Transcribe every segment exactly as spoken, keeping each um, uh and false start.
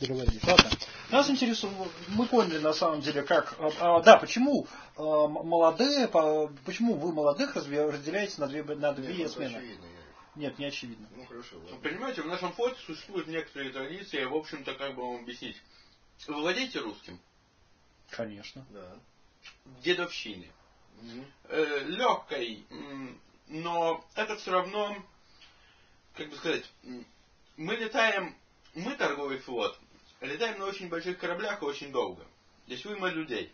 Договорились. Ладно. Нас интересует, мы поняли на самом деле, как, а, а, да, почему а, молодые, по, почему вы молодых разделяете на две, на две Нет, смены? Очевидно, Нет, не очевидно. Ну хорошо. Ладно. Понимаете, в нашем флоте существуют некоторые традиции, в общем-то, как бы вам объяснить. Вы владеете русским? Конечно. Да. Дедовщины. Угу. Э, легкой, но это все равно, как бы сказать, мы летаем, мы торговый флот, летаем на очень больших кораблях и очень долго. Здесь уйма людей.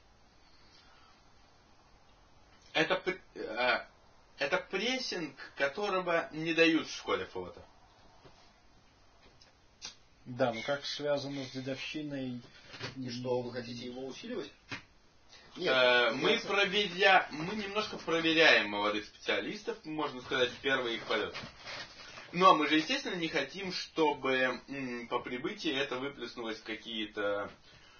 Это, э, это прессинг, которого не дают в школе флота. Да, но как связано с дедовщиной? И что, вы хотите его усиливать? Нет, э, мы, проверя... мы немножко проверяем молодых специалистов, можно сказать, в первый их полет. Но мы же, естественно, не хотим, чтобы м, по прибытии это выплеснулось в какие-то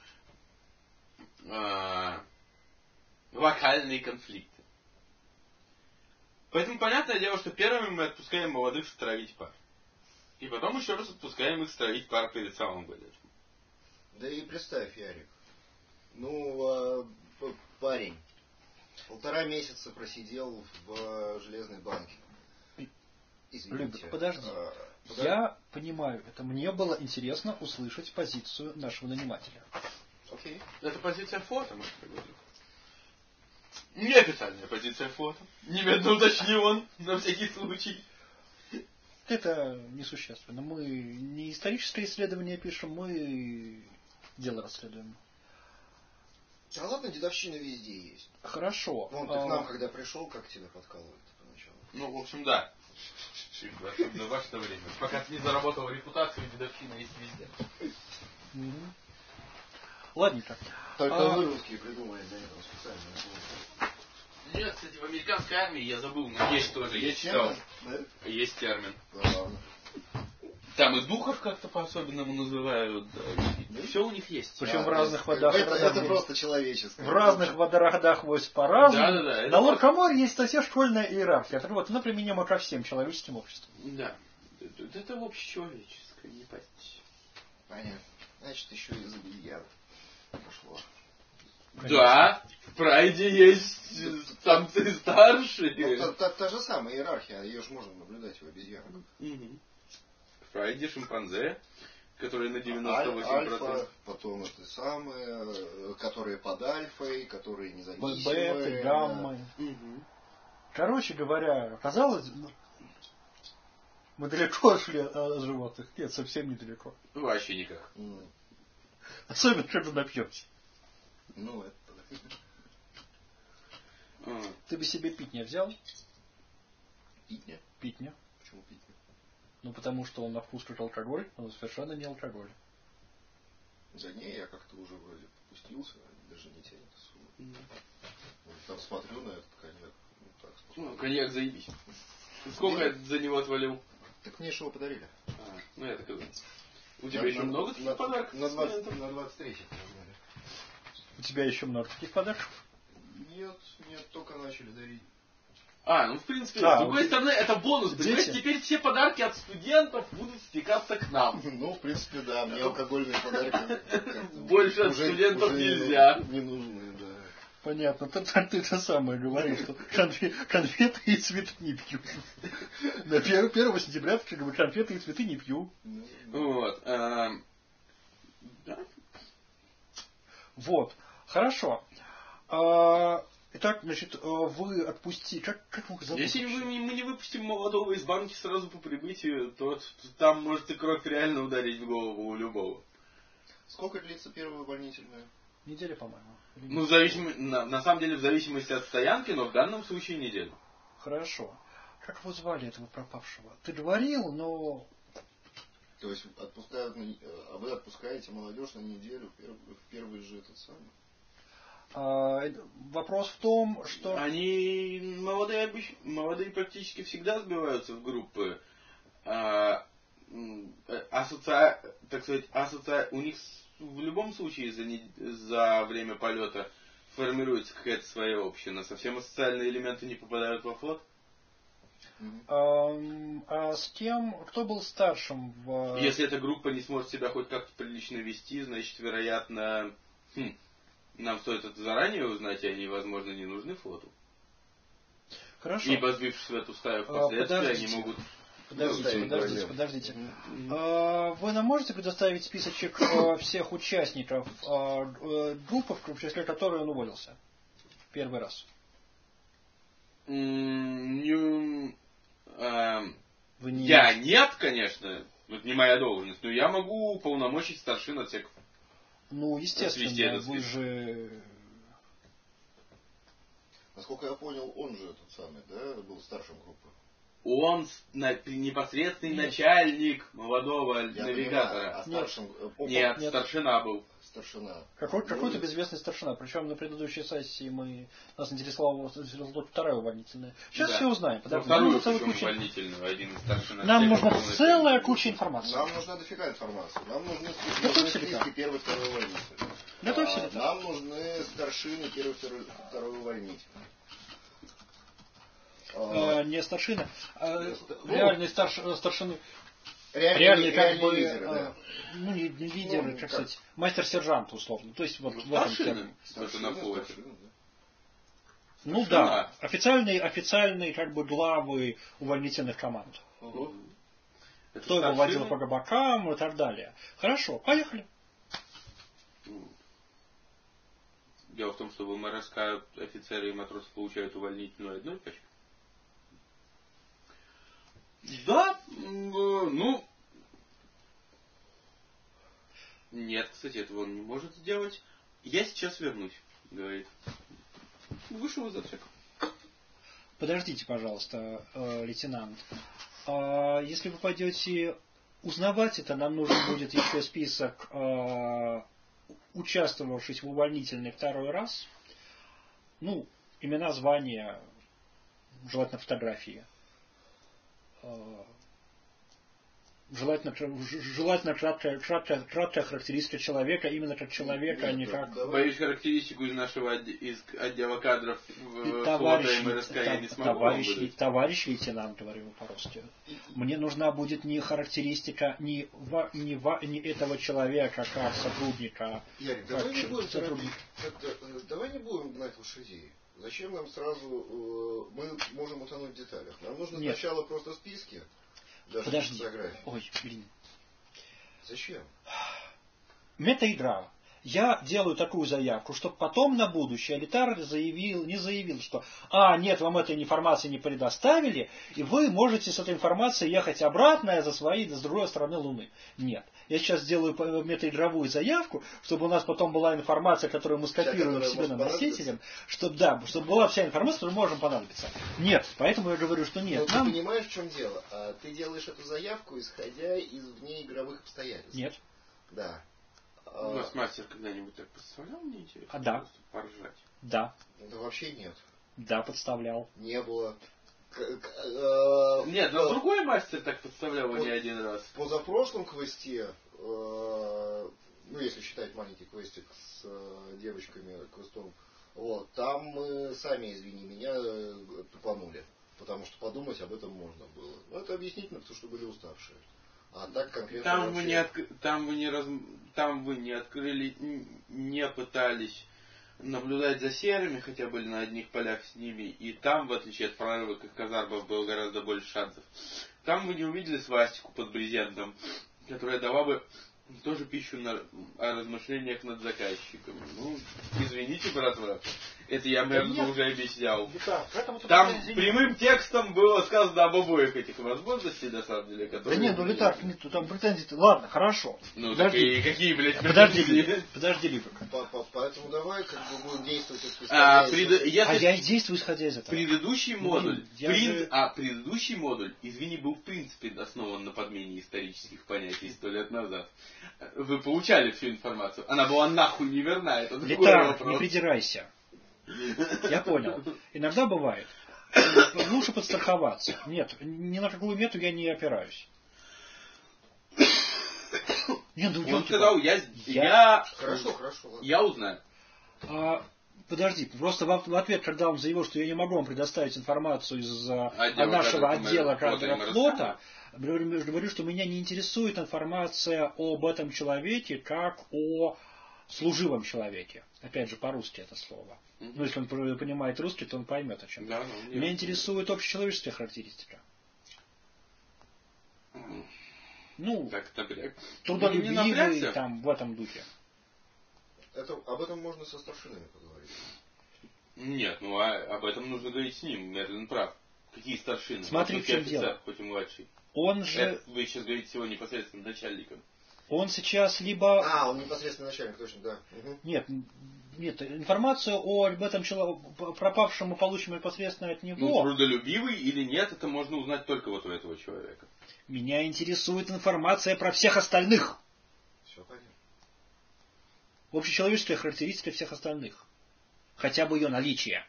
э, локальные конфликты. Поэтому понятное дело, что первыми мы отпускаем молодых стравить пар. И потом еще раз отпускаем их стравить пар перед самым вылетом. Да и представь, Ярик. Ну, парень полтора месяца просидел в железной банке. Извините. Любик, подожди. А, подожди. Я понимаю, это мне было интересно услышать позицию нашего нанимателя. Окей. Это позиция флота, может быть. Неофициальная позиция флота. Немедленно уточнил он, на всякий случай. Это несущественно. Мы не историческое исследование пишем, мы дело расследуем. А ладно, дедовщина везде есть. Хорошо. Вон, ты а... к нам, когда пришел, как тебя подкалывают поначалу? Ну, в общем, да. Особенно в ваше время. Пока ты не заработал репутацию, дедовщина есть везде. Mm-hmm. Ладненько. Только а... вы русские придумали для этого специальное слово. Нет, кстати, в американской армии я забыл, но есть тоже, есть термин. Да? Есть термин. Да. Там и духов как-то по-особенному называют. Да. Да? Все у них есть. Причем а, в разных водах. Это, это просто человеческое. В разных водородах вось по-разному. Да, да, да. На Лоркаморе есть совсем школьная иерархия. Вот она применима ко всем человеческим обществам. Да. Это, это общечеловеческое, не постичь. Понятно. Значит, еще и за бильярд пошло. Да, в Прайде есть самцы старшие. Ну, та, та, та же самая иерархия, ее же можно наблюдать у обезьянок. Угу. В Прайде шимпанзе, которые на девяносто восемь процентов. Альфа, потом это самые, которые под альфой, которые независимые. Беты, гаммы. Угу. Короче говоря, оказалось, мы далеко шли от животных. Нет, совсем недалеко. Вообще никак. Mm. Особенно, когда напьемся. Ну, это... А. Ты бы себе питня взял? Питня? Питня. Почему питня? Ну, потому что он на вкус как алкоголь, но совершенно не алкоголь. Да не, я как-то уже вроде попустился, даже не тянет особо. Mm. Там смотрю на этот коньяк. Ну, так, ну, коньяк заебись. Сколько я за него отвалил? Так мне же его подарили. А, ну я так и знаю. У тебя на, еще на, много таких на, подарков? На двадцать третьих. У тебя еще много таких подарков? Нет, нет, только начали дарить. А, ну в принципе, а, с другой вот стороны, это бонус. Понимаете, теперь все подарки от студентов будут стекаться к нам. Ну, в принципе, да, мне алкогольные подарки больше от студентов нельзя. Не нужны, да. Понятно, ты, ты это самое говоришь, что конфеты и цветы не пью. На первого сентября ты говоришь, конфеты и цветы не пью. Вот. Вот. Хорошо. Итак, значит, вы отпустите... Как, как мы зовут? Если вы, мы не выпустим молодого из банки сразу по прибытию, то там может и кровь реально ударить в голову у любого. Сколько длится первая увольнительная? Неделя, по-моему. Ну, зависимо, на, на самом деле, в зависимости от стоянки, но в данном случае неделю. Хорошо. Как вы звали этого пропавшего? Ты говорил, но... То есть отпускают, а вы отпускаете молодежь на неделю в первый же этот самый? А, вопрос в том, что... Они молодые, молодые практически всегда сбиваются в группы. А, асоци... Так сказать, асоци... у них в любом случае за, не... за время полета формируется какая-то своя община. Совсем асоциальные элементы не попадают во флот? Mm-hmm. А, а с тем, кто был старшим в... Если эта группа не сможет себя хоть как-то прилично вести, значит, вероятно, хм, нам стоит это заранее узнать, и они, возможно, не нужны флоту. Хорошо. Ибо сбившись в эту стаю впоследствии, подождите. они могут... Подождите, подождите, подождите. Mm-hmm. Вы нам можете предоставить списочек всех участников группы, в числе которой он уволился? Первый раз. Mm, э, Вы не я имеете? Нет, конечно. Это не моя должность. Но я могу уполномочить старшин отсеков. Ну, естественно, вы же... Насколько я понял, он же тот самый, да, был старшим группы. Он непосредственный нет. начальник молодого я навигатора. Понимаю, а старшим... Нет, нет, нет, старшина был. Старшина. Какой, какой-то безвестный старшина. Причем на предыдущей сессии мы нас интересовала вторая увольнительная. Сейчас да. все узнаем. Ну, вторую куча... увольнительную, один из старшин. Нам нужна целая куча информации. Нам нужна дофига информации. Нам нужны списки первый, второй увольнитель. Готовься а, нам нужны старшины первый, второй, второй увольнитель. А, не старшина, а ну, реальные старш, старшины. Реальный, реальные как реальные бы, лидеры, а, да. ну не, не лидеры, ну, как, как сказать, мастер-сержант условно. То есть вот ну, в этом старшины, старшина, старшина, старшина, да. Ну да, официальные, официальные как бы главы увольнительных команд. Угу. Кто его водил по габакам и так далее. Хорошо, поехали. Дело в том, что в эм эр эс ка офицеры и матросы получают увольнительную одной пачкой. Да, ну... Нет, кстати, этого он не может сделать. Я сейчас вернусь, говорит. Вышел из отсека. Подождите, пожалуйста, э, лейтенант. Э, если вы пойдете узнавать это, нам нужен будет еще список э, участвовавших в увольнительной второй раз. Ну, имена, звания, желательно фотографии. Э, Желательно, желательно краткая, краткая, краткая характеристика человека, именно как человека, нет, а не как... Давай. Боюсь, характеристику из нашего из отдела кадров в товарищ, флота эм эр эс ка я не смогу товарищ, вам товарищ лейтенант, говорю по-русски, мне нужна будет не характеристика не, в, не, в, не этого человека, как сотрудника. Ярик, как давай, не будем сотрудник. давай не будем гнать лошадей. Зачем нам сразу... Мы можем утонуть в деталях. Нам нужно Нет. сначала просто списки. Даже Подожди. Ой, блин. Зачем? Мета-игра. Я делаю такую заявку, чтобы потом на будущее элитар заявил, не заявил, что а, нет, вам этой информации не предоставили, и вы можете с этой информацией ехать обратно за своей, с другой стороны Луны. Нет. Я сейчас сделаю метаигровую заявку, чтобы у нас потом была информация, которую мы скопируем вся, себе на носителем, чтобы, да, чтобы была вся информация, которую можем понадобиться. Нет. Поэтому я говорю, что нет. Но нам... ты понимаешь, в чем дело? Ты делаешь эту заявку, исходя из внеигровых обстоятельств. Нет. Да. У нас мастер когда-нибудь так подставлял, мне интересно? А да. Поржать. Да. Да вообще нет. Да, подставлял. Не было. Нет, но другой мастер так подставлял не один раз. В позапрошлом квесте, ну если считать маленький квестик с девочками квестом, вот, там мы сами, извини меня, тупанули. Потому что подумать об этом можно было. Но это объяснительно, потому что были уставшие. А так конкретно там вообще... вы не отк... там вы не раз... там вы не открыли, не пытались наблюдать за серыми, хотя были на одних полях с ними, и там, в отличие от прорыва казармов, было гораздо больше шансов. Там вы не увидели свастику под брезентом, которая дала бы тоже пищу на о размышлениях над заказчиком. Ну, извините, братва, это я, наверное, уже объяснял. Да, там прямым текстом было сказано об обоих этих возможностей, на самом деле, которые... Да нет, ну Литар, нет, там претензий... Ладно, хорошо. Ну, подожди. Какие, блядь, подожди, подожди, подожди, Липок. Поэтому давай как бы будем действовать исходя а, из пред... Если... а я и действую исходя из этого. Предыдущий модуль, Блин, прин... же... а предыдущий модуль, извини, был в принципе основан на подмене исторических понятий сто лет назад. Вы получали всю информацию. Она была нахуй не верна. Это Литар, не придирайся. Я понял. Иногда бывает. Лучше подстраховаться. Нет, ни на какую мету я не опираюсь. Нет, ну, он сказал, я, я... Хорошо, хорошо. Я узнаю. А, Подожди, просто в ответ, когда он заявил, что я не могу вам предоставить информацию из отдела нашего отдела флота, говорю, что меня не интересует информация об этом человеке как о служивом человеке. Опять же, по-русски это слово. Mm-hmm. Ну, если он понимает русский, то он поймет, о чем. Да, ну, меня интересует общечеловеческая характеристика. Mm-hmm. Ну, трудолюбивый, там, в этом духе. Это, об этом можно со старшинами поговорить. Нет, ну а об этом нужно говорить с ним. Мерлин прав. Какие старшины? Смотри, в чем офицер, дело. Хоть и младший. Он же... Это вы сейчас говорите всего непосредственно начальником. Он сейчас либо... А, он непосредственно начальник, точно, да. Угу. Нет, нет, информацию об этом человеке, пропавшем мы получим непосредственно от него. Ну, трудолюбивый или нет, это можно узнать только вот у этого человека. Меня интересует информация про всех остальных. Все понятно. Общечеловеческая характеристика всех остальных. Хотя бы ее наличие.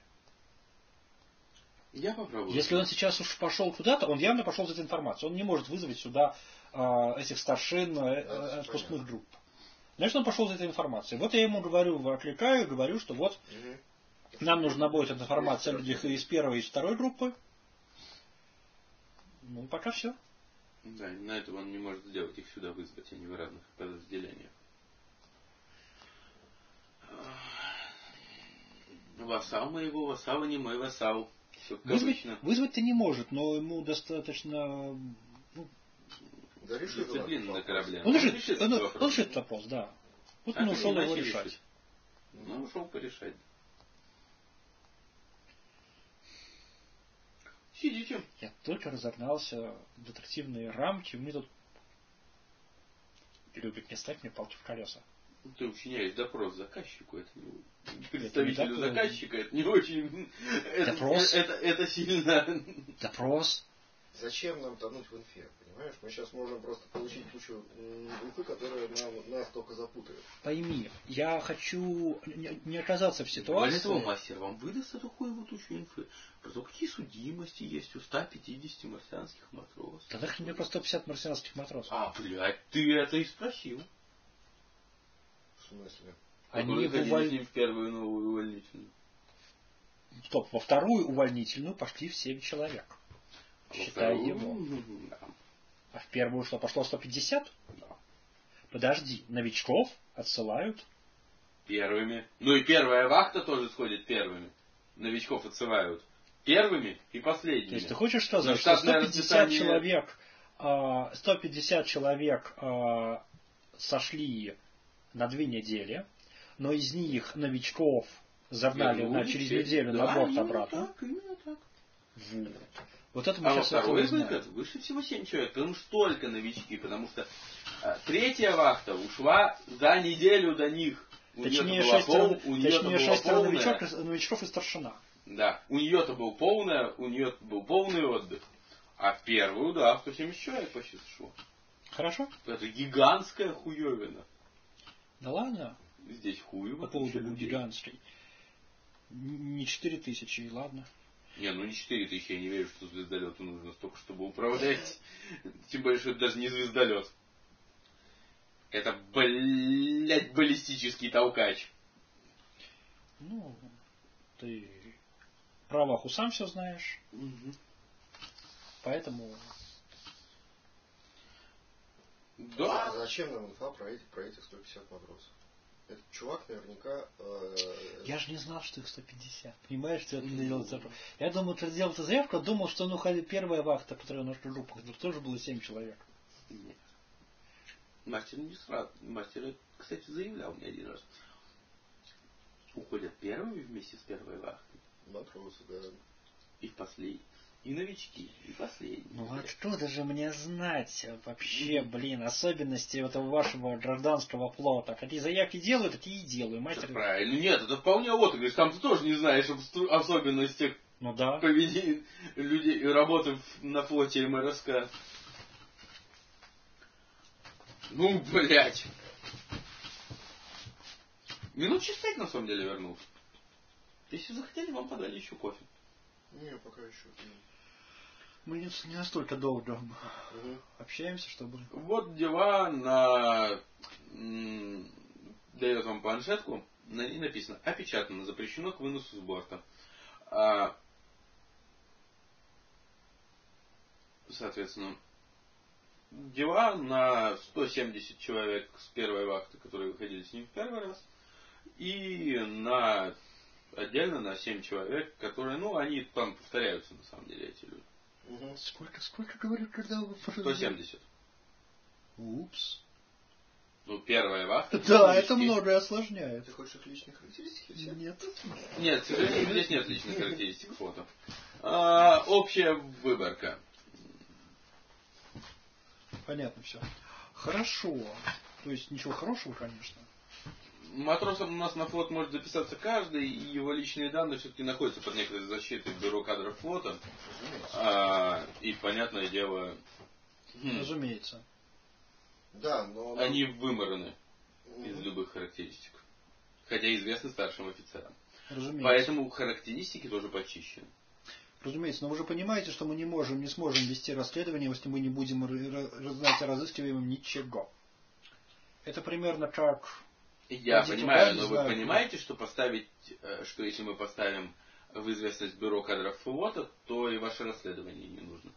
Я попробую. Если он сейчас уж пошел куда-то, он явно пошел за этой информацией. Он не может вызвать сюда э, этих старшин э, да, отпускных групп. Значит, он пошел за этой информацией. Вот я ему говорю, отвлекаю, говорю, что вот угу. нам нужна будет эта информация о людях из первой и из второй группы. Ну, пока все. Да, на этого он не может сделать, их сюда вызвать, они в разных подразделениях. Вассал моего, вассал не мой вассал. Вызвать, вызвать-то не может, но ему достаточно... Ну, да, дисциплина на корабле. Он решит, он, он, он решит вопрос, да. Вот а он ушел его решать. решить. Ну, ушел порешать. Сидите. Я только разогнался в детективные рамки, мне тут любят не ставить мне палки в колеса. Ты учиняешь допрос заказчику, это не представителю это не заказчика, это не очень... Допрос? Это, это, это сильно... Допрос? Зачем нам тонуть в инфе, понимаешь? Мы сейчас можем просто получить кучу инфы, которая нам, нас только запутает. Пойми, я хочу не, не оказаться в ситуации... Более того, мастер вам выдаст эту хуевую тучу инфы. Про то, какие судимости есть у ста пятидесяти марсианских матросов. Тогда мне про сто пятьдесят марсианских матросов. А, блядь, ты это и спросил. В смысле? Они уволь... с ним в первую новую увольнительную. Стоп, во вторую увольнительную пошли в семь человек. А считай вторую... его. Да. А в первую что, пошло сто пятьдесят? Да. Подожди, новичков отсылают? Первыми. Ну и первая вахта тоже сходит первыми. Новичков отсылают первыми и последними. То есть ты хочешь сказать, что сто пятьдесят человек, сто пятьдесят человек сошли на две недели, но из них новичков загнали на, через неделю да, на борт обратно. Так, именно так. Вот. Вот это мы а сейчас во второй выход выше всего семь человек, потому что только новички, потому что а, третья вахта ушла за неделю до них. У точнее, шестеро, пол, точнее шестеро новичок, новичков и старшина. Да, у нее-то был полный, у нее был полный отдых. А в первую, да, сто семьдесят человек почти сошло. Хорошо. Это гигантская хуевина. Да ладно. Здесь хуево. По поводу гигантской. Не четыре тысячи, ладно. Не, ну не четыре тысячи, я не верю, что звездолету нужно столько, чтобы управлять. Тем более, что это даже не звездолет. Это, блядь, баллистический толкач. Ну, ты про Ваху сам все знаешь. Угу. Поэтому... Да. А зачем нам инфа про этих, про этих сто пятьдесят матросов? Этот чувак наверняка... Э... Я же не знал, что их сто пятьдесят. Понимаешь, что это не делал заявку. Я думал, ты сделал эту заявку, думал, что ну первая вахта, которая у нас в группах, тоже было семь человек. Нет. Мастер не сразу. Мастер, кстати, заявлял мне один раз. Уходят первыми вместе с первой вахтой. Матросы, да. И в последний. И новички, и последние. Ну откуда же мне знать вообще, блин, особенности этого вашего гражданского флота? Какие заявки делают, такие и делаю. Мастер... Это правильно. Нет, это вполне вот. Ты говоришь, там ты тоже не знаешь об особенностях ну, да. поведения людей, работы на флоте эм эр эс ка. Ну, блядь. Минут через пять на самом деле вернулся. Если захотели, вам подали еще кофе. Не, пока еще. Мы не, не настолько долго угу. общаемся, чтобы... Вот дела на... М- дает вам планшетку На ней написано: опечатано, запрещено к выносу с борта. А, соответственно, дела на сто семьдесят человек с первой вахты, которые выходили с ним в первый раз, и на отдельно на семь человек, которые, ну, они там повторяются, на самом деле, эти люди. Угу. Сколько, сколько говорят, когда вы... сто семьдесят. Упс. Ну, первая вахта. Да, это многое осложняет. Ты хочешь их личные характеристики? Все? Нет. Нет, к сожалению, здесь нет личных характеристик фото. А, общая выборка. Понятно все. Хорошо. То есть ничего хорошего, конечно. Матросом у нас на флот может записаться каждый, и его личные данные все-таки находятся под некоторой защитой бюро кадров флота. А, и, понятное дело... Разумеется. Да, но... Они вымораны из любых характеристик. Хотя известны старшим офицерам. Разумеется. Поэтому характеристики тоже почищены. Разумеется, но вы же понимаете, что мы не можем, не сможем вести расследование, если мы не будем знать о разыскиваемом ничего. Это примерно как... Я понимаю, но вы понимаете, что поставить, что если мы поставим в известность бюро кадров флота, то и ваше расследование не нужно.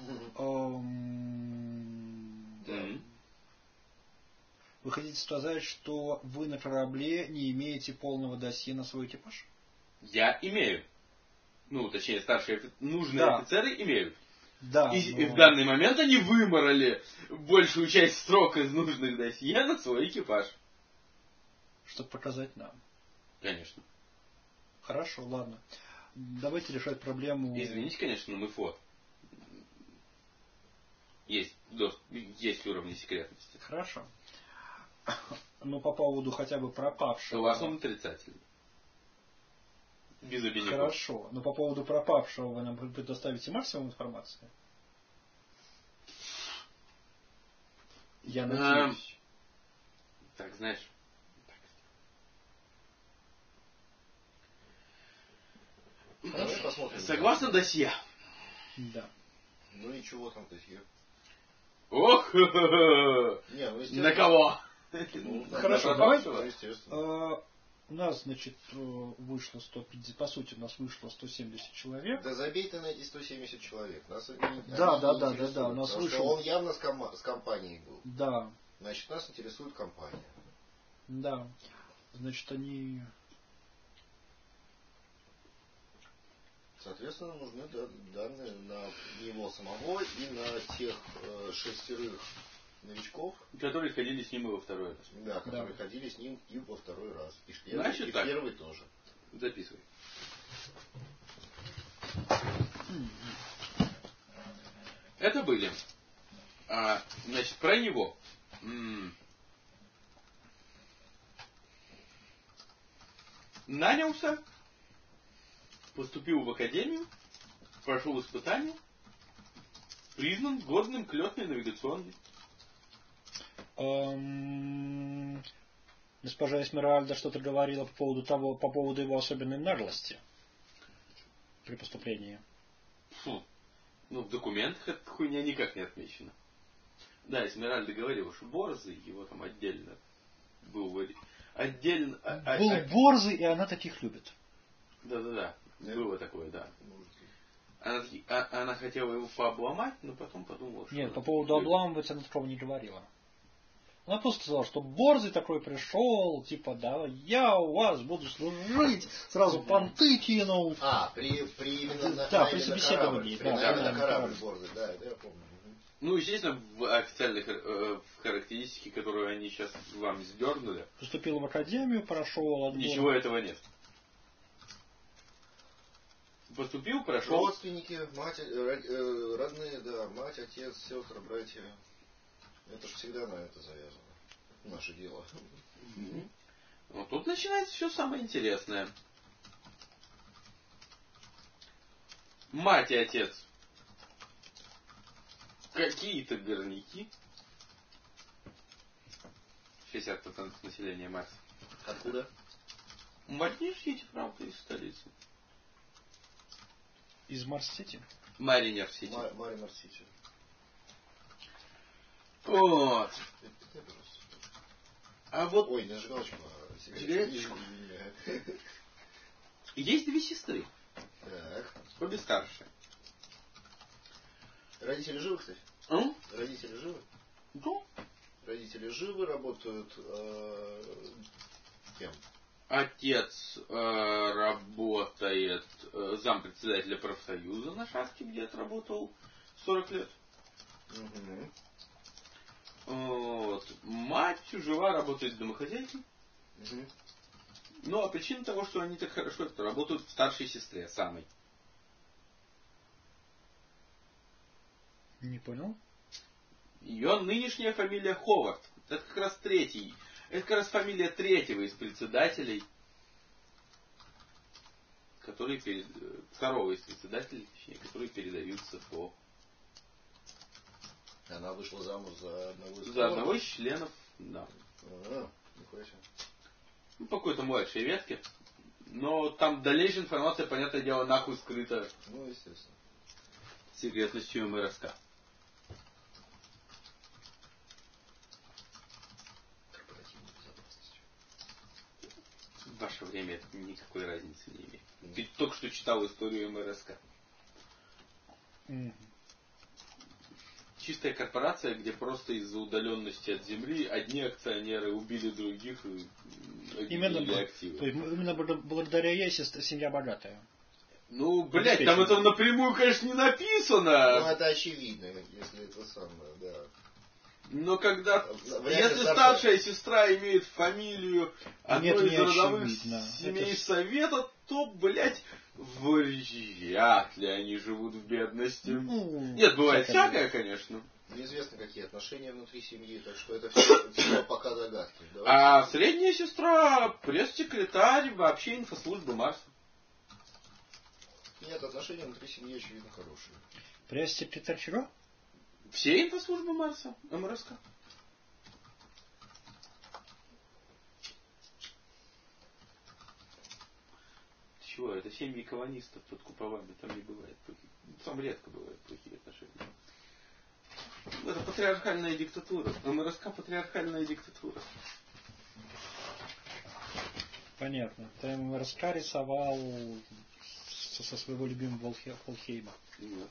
Вы хотите сказать, что вы на корабле не имеете полного досье на свой экипаж? Я имею. Ну, точнее, старшие нужные да. офицеры имеют. Да, и, но... и в данный момент они выморали большую часть строк из нужных досье на свой экипаж. Чтобы показать нам. Конечно. Хорошо, ладно. Давайте решать проблему... Извините, конечно, но мы флот. Есть, есть уровни секретности. Хорошо. Но по поводу хотя бы пропавшего... У вас он отрицательный. Без обиняков. Хорошо. Но по поводу пропавшего вы нам предоставите максимум информации? Я надеюсь. А, так, знаешь... Давай посмотрим. Согласно досье. Да. Ну и чего там досье? Ох! Не, ну, на кого? Ну, хорошо, на давай. Ну, естественно. А, у нас, значит, вышло сто пятьдесят, по сути, у нас вышло сто семьдесят человек. Да забей ты на эти сто семьдесят человек. Нас они, да, они да, не да, да, да, у нас потому вышло. что он явно с, ком- с компанией был. Да. Значит, нас интересует компания. Да. Значит, они... Соответственно, нужны данные на него самого и на тех э, шестерых новичков, которые ходили с ним и во второй раз. Да, которые да. ходили с ним и во второй раз. И в первый, Значит, и в так. первый тоже. Записывай. Это были. А, значит, про него. М-м. Нанялся. Поступил в академию, прошел испытание, признан годным к летной навигационной. Эм... Госпожа Эсмеральда что-то говорила по поводу того, по поводу его особенной наглости при поступлении. Фу. Ну, в документах эта хуйня никак не отмечена. Да, Эсмеральда говорила, что борзый его там отдельно был отдельно. Был а, борзый, и она таких любит. Да-да-да. Нет? Было такое, да. Она, она хотела его пообломать, но потом подумала, что... Нет, по поводу обламывать она такого не говорила. Она просто сказала, что борзый такой пришел, типа, да, я у вас буду служить, сразу понты кинул. А, при, при именно на, да, на при именно собеседовании. Корабль, Да, при да, на корабль борзый, да, это я помню. Ну, естественно, в официальных э, в характеристике, которую они сейчас вам сдернули... Поступил в академию, прошел отбор. Ничего этого нет. Поступил, прошел... Родственники, мать, э, родные, да, мать, отец, сестры, братья. Это же всегда на это завязано. Наше дело. Mm-hmm. Вот тут начинается все самое интересное. Мать и отец. Какие-то горняки. шестьдесят процентов населения Марса. Откуда? Марс-Сити, правда, из столицы. Из Марс-Сити? Маринер-Сити. Маринер-Сити. Вот. А вот... Ой, не зажигалочку. Сигареточку. Есть две сестры. Так. Обе старшие. Родители живы, кстати? А? Родители живы? Да. Родители живы, работают э, кем? Отец э, работает э, зампредседателя профсоюза на шахте, где отработал сорок лет. Угу. Вот. Мать жива, работает домохозяйкой. Угу. Ну, а причина того, что они так хорошо это работают в старшей сестре, самой. Не понял. Ее нынешняя фамилия Ховард. Это как раз третий. Это как раз фамилия третьего из председателей, которые перед... второго из председателей, точнее, которые передаются по... Она вышла замуж за одного из... За одного из членов, да. А, нихуя себе. Ну, по какой-то младшей ветке. Но там дальнейшая информация, понятное дело, нахуй скрыта. Ну, естественно. Секретностью МРСК. Корпоративной безопасностью. В ваше время это никакой разницы не имеет. Mm. Ты только что читал историю МРСК. Mm. Чистая корпорация, где просто из-за удаленности от земли одни акционеры убили других и именно активы. То есть именно благодаря ей семья богатая. Ну, блядь, там это напрямую, конечно, не написано. Ну, это очевидно, если это самое, да. Но когда... Вряд если старшая... старшая сестра имеет фамилию одной Нет, из родовых очевидно. семей это... совета, то, блядь, вряд ли они живут в бедности. Ну, нет, бывает всякое, всякое, конечно. Неизвестно, какие отношения внутри семьи, так что это все, все пока загадки. Давайте. А средняя сестра пресс-секретарь вообще инфослужбы Марса. Нет, отношения внутри семьи, очевидно, хорошие. Пресс-секретарь чего? Все инфослужбы Марса, МРСК. Чего? Это семьи колонистов под куполами, там не бывает плохих. Там редко бывают плохие отношения. Это патриархальная диктатура. МРСК патриархальная диктатура. Понятно. Ты МРСК рисовал со, со своего любимого Волхейма. Нет.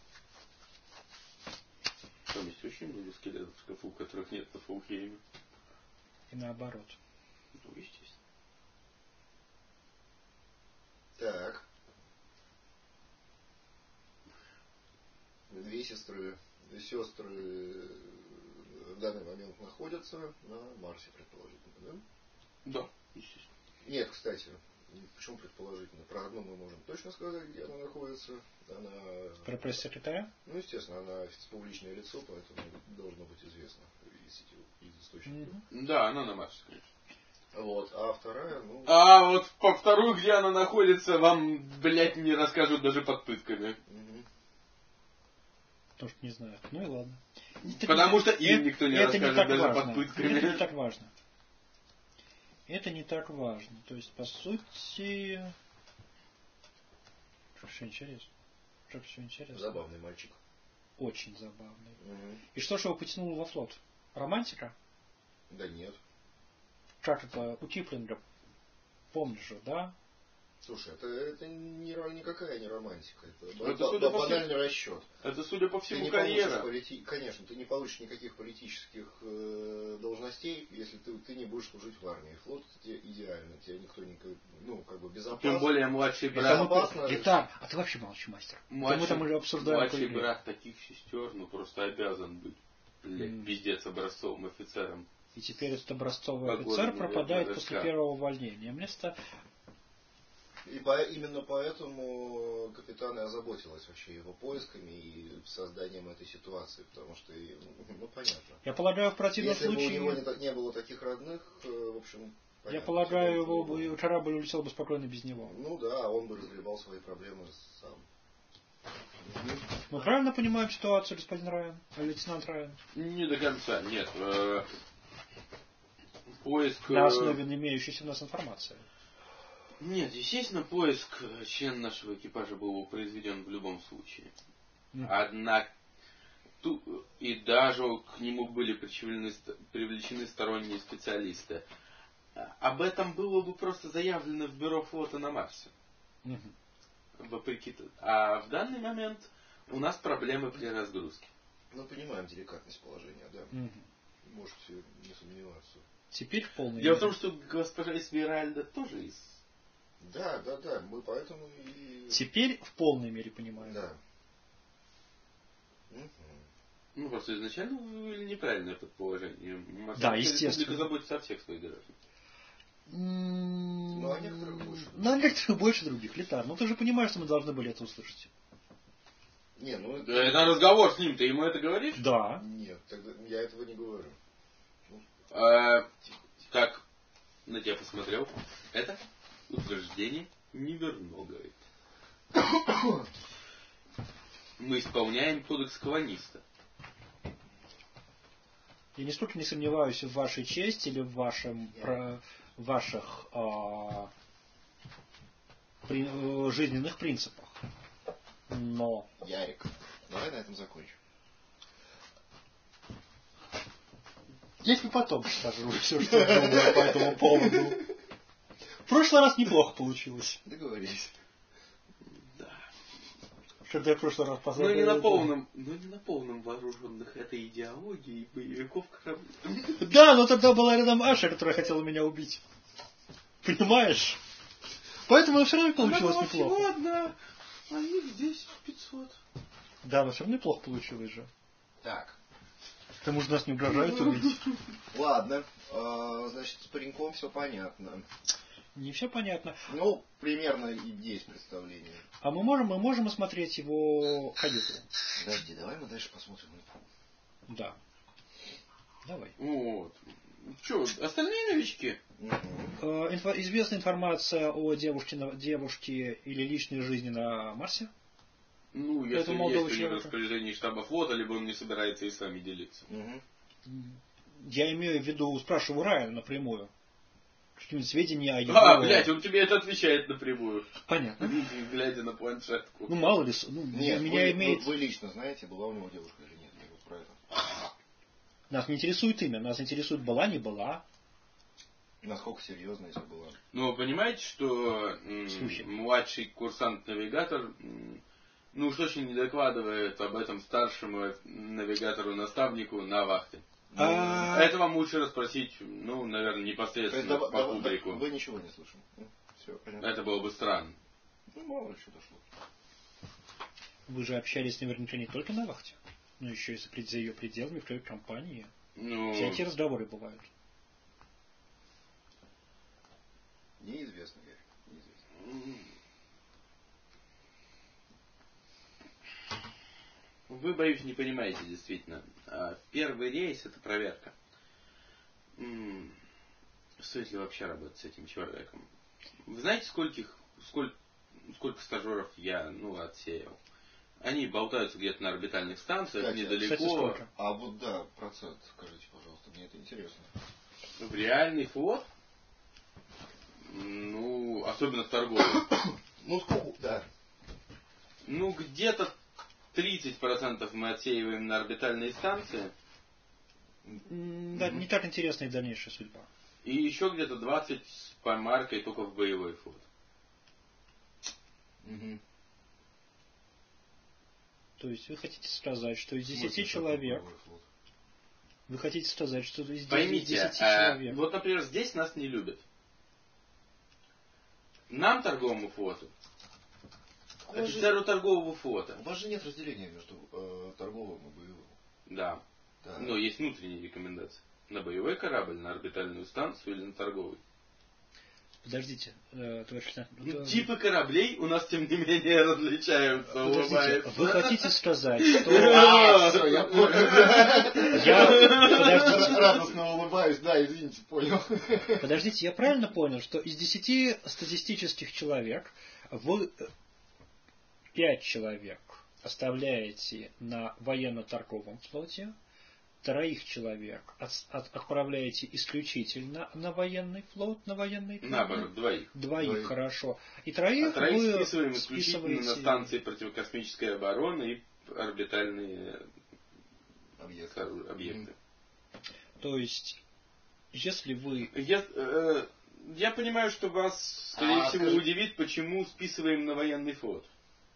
Там есть очень много скелетов в шкафу, которых нет на Фолхейме. И наоборот. Ну, естественно. Так. Две сестры, две сестры в данный момент находятся на Марсе, предположительно, да? Да, естественно. Нет, кстати, почему предположительно? Про одну мы можем точно сказать, где она находится. Она... Про пресс-секретаря? Ну, естественно, она публичное лицо, поэтому должно быть известно из, из источников. Mm-hmm. Да, она на Марсе, конечно. Вот, а вторая, ну... А вот по вторую, где она находится, вам, блядь, не расскажут даже под пытками. Угу. Потому что не знают. Ну и ладно. Потому что им никто не расскажет не даже важно. под пытками. Это не так важно. Это не так важно. То есть, по сути... Что все интересно. Что все интересно. Забавный мальчик. Очень забавный. Угу. И что же его потянуло во флот? Романтика? Да нет. Как это у Киплинга? Помнишь же, да? Слушай, это, это не, никакая не романтика. Это, это б, б, банальный всему, расчет. Это, судя по всему, ты не карьера. Полити... Конечно, ты не получишь никаких политических э, должностей, если ты, ты не будешь служить в армии. Флот тебе идеально. Тебе никто не... Ну, как бы безопасно. Тем более младший брат. Безопасно. Гитар, а ты вообще молчи, мастер. Младший, мы там обсуждаем. Младший брат таких сестер, ну, просто обязан быть. Блядь, mm. пиздец, образцовым офицером. И теперь этот образцовый офицер пропадает после первого увольнения. Вместо... И по, именно поэтому капитан и озаботилась вообще его поисками и созданием этой ситуации, потому что, ну, понятно. Я полагаю, в противном Если случае... бы у него не, не было таких родных, в общем... Понятно, я полагаю, его бы, корабль улетел бы спокойно без него. Ну да, он бы разгребал свои проблемы сам. Мы правильно понимаем ситуацию, господин Райан? Лейтенант Райан? Не до конца, нет. Поиск... На основе имеющейся у нас информации. Нет, естественно, поиск члена нашего экипажа был произведен в любом случае. Mm. Однако, ту, и даже к нему были привлечены, привлечены сторонние специалисты. об этом было бы просто заявлено в бюро флота на Марсе. Угу. Вопреки. А в данный момент у нас проблемы при разгрузке. Мы понимаем деликатность положения, да. Угу. Можете не сомневаться. Теперь в полной Дело мере. в том, что госпожа Эсмеральда тоже из... Да, да, да. Мы поэтому и... Теперь в полной мере понимаем. Да. Угу. Ну, просто изначально вы вывели неправильное предположение. Да, естественно. Республика заботится о всех своих гражданах. Ну, а некоторых больше. Ну, а некоторых больше других. Летар, ну ты же понимаешь, что мы должны были это услышать. Не, ну... Это, это разговор с ним, ты ему это говоришь? Да. Нет, тогда я этого не говорю. А, как на тебя посмотрел, это утверждение неверно, говорит. Мы исполняем кодекс колониста. Я нисколько не сомневаюсь в вашей чести или в вашем, про, в ваших а, при, жизненных принципах. Но... Ярик, давай на этом закончим. Я тебе потом скажу все, что я думаю по этому поводу. В прошлый раз неплохо получилось. Договорились. Да. Что-то я в прошлый раз позвал. Но не на полном, но не на полном вооруженных этой идеологии боевиков кораблей. Да, но тогда была рядом Аша, которая хотела меня убить. Понимаешь? Поэтому все равно получилось Она неплохо. всего одна, а их здесь пятьсот. Да, но все равно неплохо получилось же. Так. К тому же нас не угрожают убить. Ладно. А, значит, с пареньком все понятно. Не все понятно. Ну, примерно и есть представление. А мы можем, мы можем осмотреть его каюту? Подожди, давай мы дальше посмотрим инфу. Да. Давай. Вот. Че, остальные новички? Угу. Э, инфо, известна информация о девушке, на, девушке или личной жизни на Марсе? Ну, Это если есть молодого у него человека. распоряжение штаба флота, либо он не собирается и с вами делиться. Угу. Я имею в виду, спрашиваю Райана напрямую. Какие-нибудь сведения о его... А, блядь, он тебе это отвечает напрямую. Понятно. Глядя на планшетку. Ну, мало ли, ну, Нет, меня вы, имеет... вы, вы лично знаете, была у него девушка или нет? Я вот про это. Нас не интересует имя, нас интересует, была, не была. Насколько серьезно, если была? Ну, вы понимаете, что м, Слухи. младший курсант-навигатор, м, ну уж очень не докладывает об этом старшему навигатору-наставнику на вахте. А... Это вам лучше расспросить, ну, наверное, То есть, непосредственно да, по да, Кубрику. да, вы ничего не слышали? Все, понятно. Это было бы странно. Ну, мало ли что дошло. Вы же общались наверняка не только на вахте, но еще и за, пред- за ее пределами, в той компании. Ну, Все эти разговоры бывают. Неизвестно, Гарри. Неизвестно. Вы, боюсь, не понимаете действительно. А Первый рейс — это проверка. М, Стоит ли вообще работать с этим человеком? Вы знаете, скольких, сколько, сколько стажеров я ну, отсеял? Они болтаются где-то на орбитальных станциях, Кстати, недалеко. кстати, сколько? А вот да, процент, скажите, пожалуйста, мне это интересно. В реальный флот? Ну, особенно в торговле. Ну, сколько? Да. Ну, где-то тридцать процентов мы отсеиваем на орбитальные станции. М, Да, не так интересна их дальнейшая судьба. И еще где-то двадцать с помаркой только в боевой флот. Угу. То есть вы хотите сказать, что из десяти человек... Вы хотите сказать, что из Поймите, десяти а, человек... вот, например, здесь нас не любят. Нам, торговому флоту, У вас же- офицеру торгового флота, У вас же нет разделения между э, торговым и боевым. да, Да. но есть внутренние рекомендации. На боевой корабль, на орбитальную станцию или на торговый. Подождите, э, товарищ лейтенант, Ну, э, типы кораблей у нас, тем не менее, различаются. Подождите, улыбается. вы хотите сказать, что... А, все, я понял. Я... Подождите, Радостно улыбаюсь, да, извините, понял. подождите, я правильно понял, что из десяти статистических человек вы пять человек оставляете на военно-торговом флоте, троих человек от- от- отправляете исключительно на военный флот, на военный корабли. Наоборот, двоих. Двоих, Двоих. хорошо. И А троих троих вы списываем исключительно на списываете- станции противокосмической обороны и орбитальные Объект. объекты. То есть если вы... Я, э, я понимаю, что вас, скорее А, всего, скажи... удивит, почему списываем на военный флот.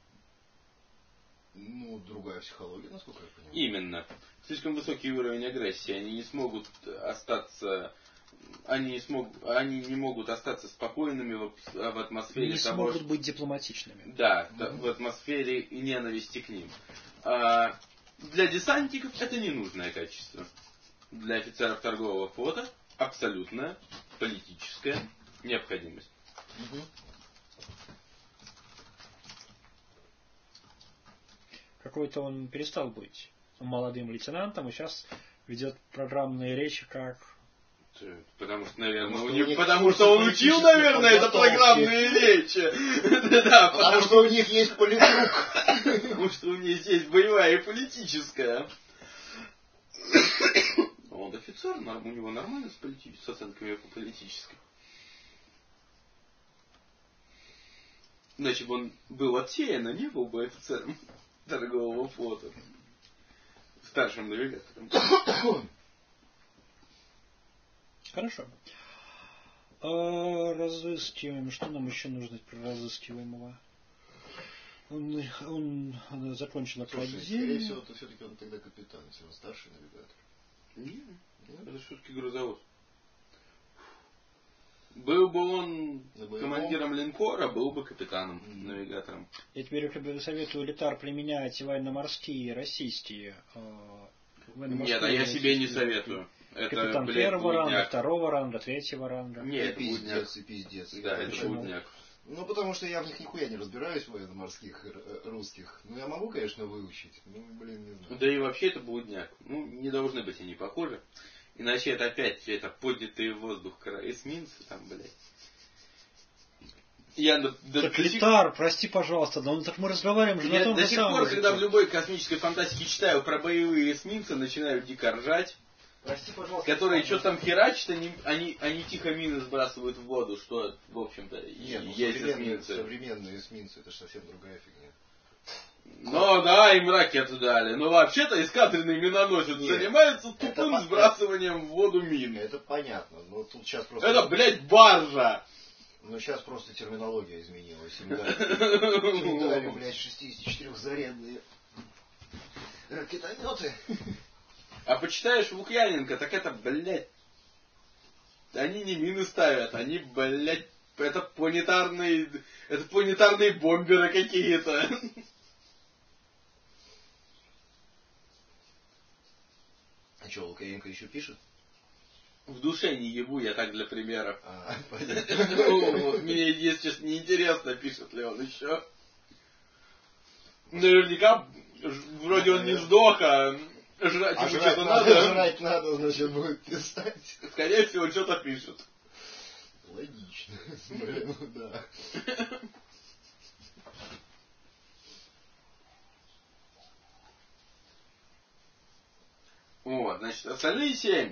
Ну, другая психология, насколько я понимаю. Именно. Слишком высокий уровень агрессии. Они не смогут остаться... Они не, смог, они не могут остаться спокойными в, в атмосфере не того, смогут что... быть дипломатичными. Да, mm-hmm. в атмосфере ненависти к ним. А для десантников это ненужное качество. Для офицеров торгового флота абсолютная политическая необходимость. Mm-hmm. Какой-то он перестал быть молодым лейтенантом и сейчас ведет программные речи как... Потому что, наверное, потому, у что, них, потому что он учил, наверное, это программные речи. Да, потому что у них есть политрук. Потому что у них есть боевая и политическая. Он офицер, у него нормально с, полити... с оценками по политической. Иначе бы он был отсеян, а не был бы офицером торгового флота. Старшим навигатором. Хорошо. А, разыскиваем. Что нам еще нужно про разыскиваемого? Он, он закончил академию. Скорее всего, то все-таки он тогда капитан, если он старший навигатор. Нет, нет, это все-таки грузовоз. Был бы он командиром линкора, был бы капитаном, mm-hmm. навигатором. Я теперь советую Литар применять военно-морские, российские. Э, Нет, а я себе не советую. Это, капитан блядь, первого будняк. ранга, второго ранга, третьего ранга. Нет, это пиздец и пиздец. Да, это Почему? будняк. Ну, потому что я в них нихуя не разбираюсь, военно-морских русских. Ну, я могу, конечно, выучить. Ну, блин, не знаю. Да и вообще это будняк. Ну, не должны быть они похожи. Иначе это опять это поднятые в воздух эсминцы там, блядь. Я до, до, так, до Литар, сих... прости, пожалуйста, но ну, так мы разговариваем же я на том до же сих самом пор, языке. когда в любой космической фантастике читаю про боевые эсминцы, начинаю дико ржать. Прости, пожалуйста. Которые что там херачат, они, они, они тихо мины сбрасывают в воду, что, в общем-то, Нет, ну, есть современные, эсминцы. современные эсминцы, это же совсем другая фигня. Ну да, им ракеты дали. Но вообще-то эскадренный миноносец Нет, занимается тупым это, сбрасыванием в воду мин. Это понятно, но тут сейчас просто... Это, блядь, баржа! Ну сейчас просто терминология изменилась. Им дали, им дали, блядь, шестидесятичетырёхзарядные ракетометы. А почитаешь Лукьяненко, так это, блядь, они не мины ставят, они, блядь, это планетарные, это планетарные бомберы какие-то. А что, Лукьяненко еще пишет? В душе не ебу, я так для примера. А, понятно. Мне, если честно, неинтересно, пишет ли он еще. Наверняка, вроде он не сдох, а жрать ему что-то надо. Жрать надо, значит, будет писать. Скорее всего, что-то пишет. Логично. Блин, ну да. Вот, значит, остальные семь.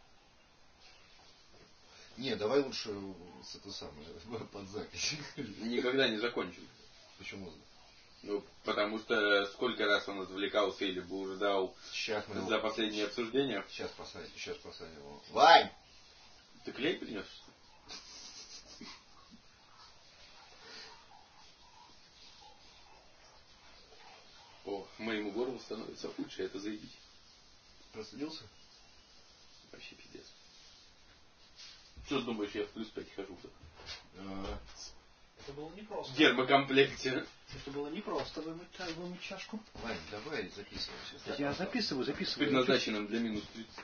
Не, давай лучше с это самое, под запись. Никогда не закончил. Почему? Ну, потому что сколько раз он отвлекался или блуждал за последнее обсуждение. Сейчас посадим, сейчас посадим его. Вань! Ты клей принес? О, моему горлу становится лучше, это заебись. Простудился? Вообще пиздец. Что думаешь, я в плюс пять хожу? А, это было непросто. В гермокомплекте. Это было непросто вымыть, вымыть чашку. Вань, давай записывай сейчас. Я записываю, записываю. Предназначенным для минус тридцать.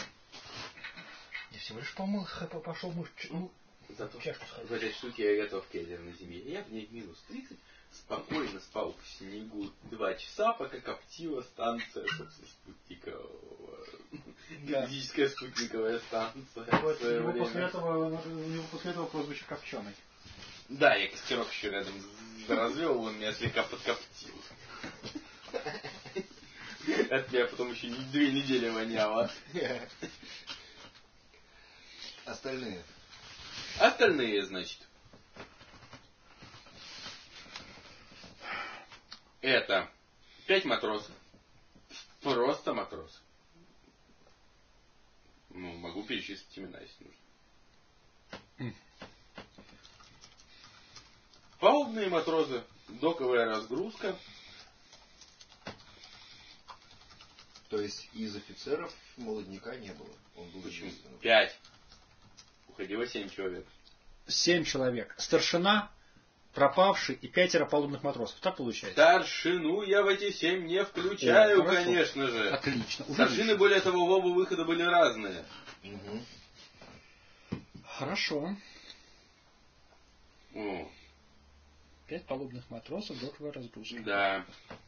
Я всего лишь помыл, пошел мыть ну, Зато чашку сходить. в этой штуке я готов к ядерной зиме. Я в ней в минус тридцать спокойно спал по снегу два часа, пока коптила станция, собственно, спутниковая. Да. Физическая спутниковая станция. Вот, у, него после этого, у него после этого прозвище Копченый. Да, я костерок еще рядом развел, он меня слегка подкоптил. От меня потом еще две недели воняло. Остальные. Остальные, значит. Это пять матросов. Просто матросы. Ну, могу перечислить имена, если нужно. Палубные матросы, доковая разгрузка. То есть из офицеров молодняка не было? Он был единственным. Пять. Уходило семь человек. Семь человек. Старшина, пропавший и пятеро палубных матросов. Так получается? Старшину я в эти семь не включаю, О, конечно же. Отлично. Старшины, более того, в оба выхода были разные. Угу. Хорошо. О. Пять палубных матросов, доковая разгрузка. Да.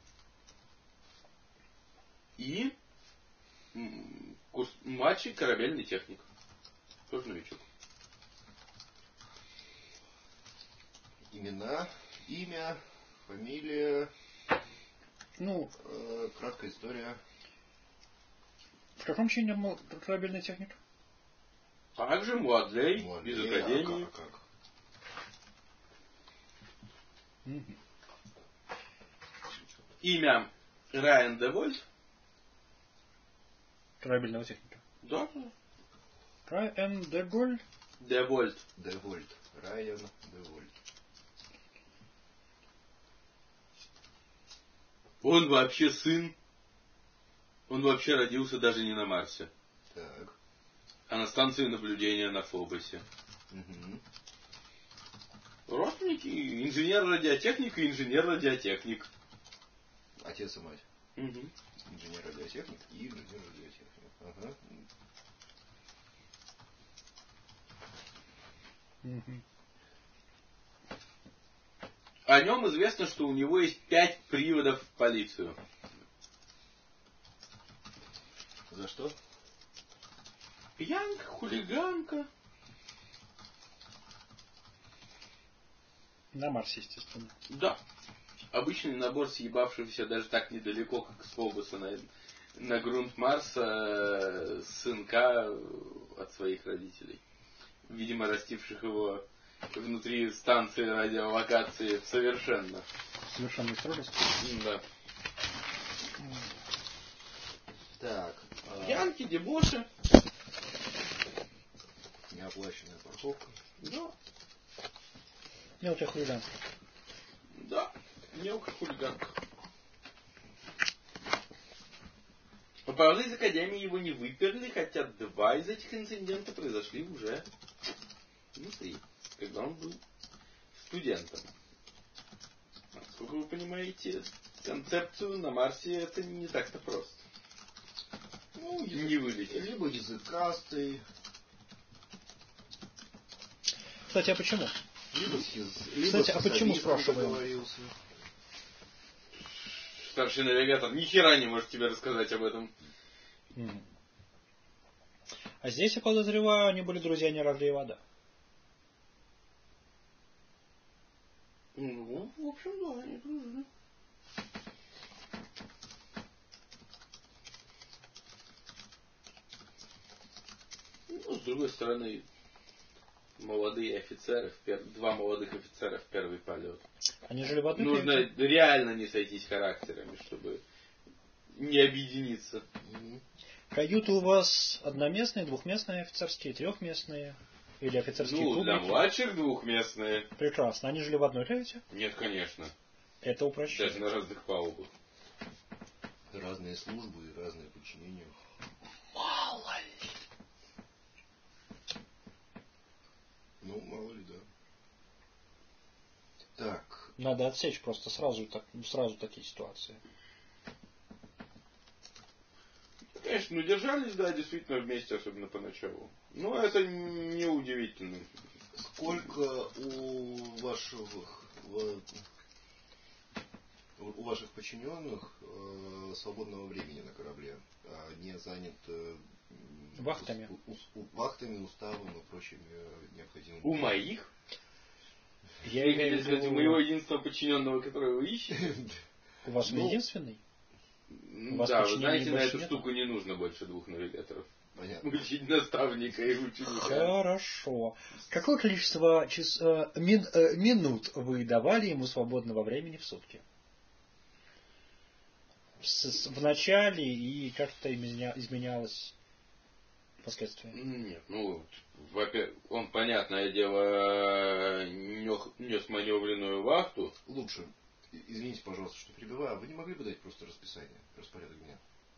И курс младший корабельный техник. Тоже новичок. Имена, имя, фамилия. Ну, э, краткая история. В каком чине был корабельный техник? Также Муадлей, из академии. А как? А как? Угу. Имя Райан Девольт. Корабельного техника. Да. Райан Девольт. Девольт. Девольт. Райан Девольт. Он вообще сын. Он вообще родился даже не на Марсе. Так. А на станции наблюдения на Фобосе. Угу. Родственники, инженер-радиотехник и инженер-радиотехник. Отец и мать. Угу. Инженер-радиотехник и инженер-радиотехник. Ага. Угу. О нем известно, что у него есть пять приводов в полицию. За что? Пьянка, хулиганка. На Марсе, естественно. Да. Обычный набор съебавшегося даже так недалеко, как с Фобоса на, на грунт Марса сынка от своих родителей. Видимо, растивших его внутри станции радиолокации совершенно. Совершенной строгости? Да. Так. Пьянки, дебоши. Неоплаченная парковка. Да. Мелкая хулиганка. Да, мелкая хулиганка. Правда, из академии его не выперли, хотя два из этих инцидентов произошли уже внутри, когда он был студентом. Насколько вы понимаете, концепцию на Марсе это не так-то просто. Ну, язык, не вылетит. Либо языкастый. Кстати, а почему? Либо с, либо Кстати, а почему спрашиваем? Старший навигатор ни хера не может тебе рассказать об этом. Mm. А здесь, я подозреваю, они были друзья не разлей вода. Ну, в общем, да, они дружили. Ну, с другой стороны, молодые офицеры, два молодых офицера в первый полет. Они жили в одной Нужно каюте? реально не сойтись характерами, чтобы не объединиться. Каюты у вас одноместные, двухместные офицерские, трехместные? Или офицерские ну, кубрики? Для младших двухместные. Прекрасно. Они жили в одной каюте? Нет, конечно. Это упрощает. Даже на разных палубах. Разные службы и разные подчинения. Мало ли. Ну, мало ли, да. Так. Надо отсечь просто сразу, так, сразу такие ситуации. Конечно, ну держались, да, действительно вместе, особенно поначалу. Но это не удивительно. Сколько у ваших у ваших подчиненных э, свободного времени на корабле? Они заняты вахтами, у, у, вахтами, уставом и прочими необходимыми. У моих? Я имею в виду... У моего единственного подчиненного, которого вы ищете? У вас он единственный? Да, вы знаете, на эту штуку не нужно больше двух навигаторов. Понятно. Учить наставника и ученика. Хорошо. Какое количество час, э, мин, э, минут вы давали ему свободного времени в сутки? С, с, в начале и как-то изменя, изменялось впоследствии? Нет, ну, во-первых, он, понятное дело, нес маневренную вахту. Лучше, извините, пожалуйста, что перебиваю, вы не могли бы дать просто расписание, распорядок дня?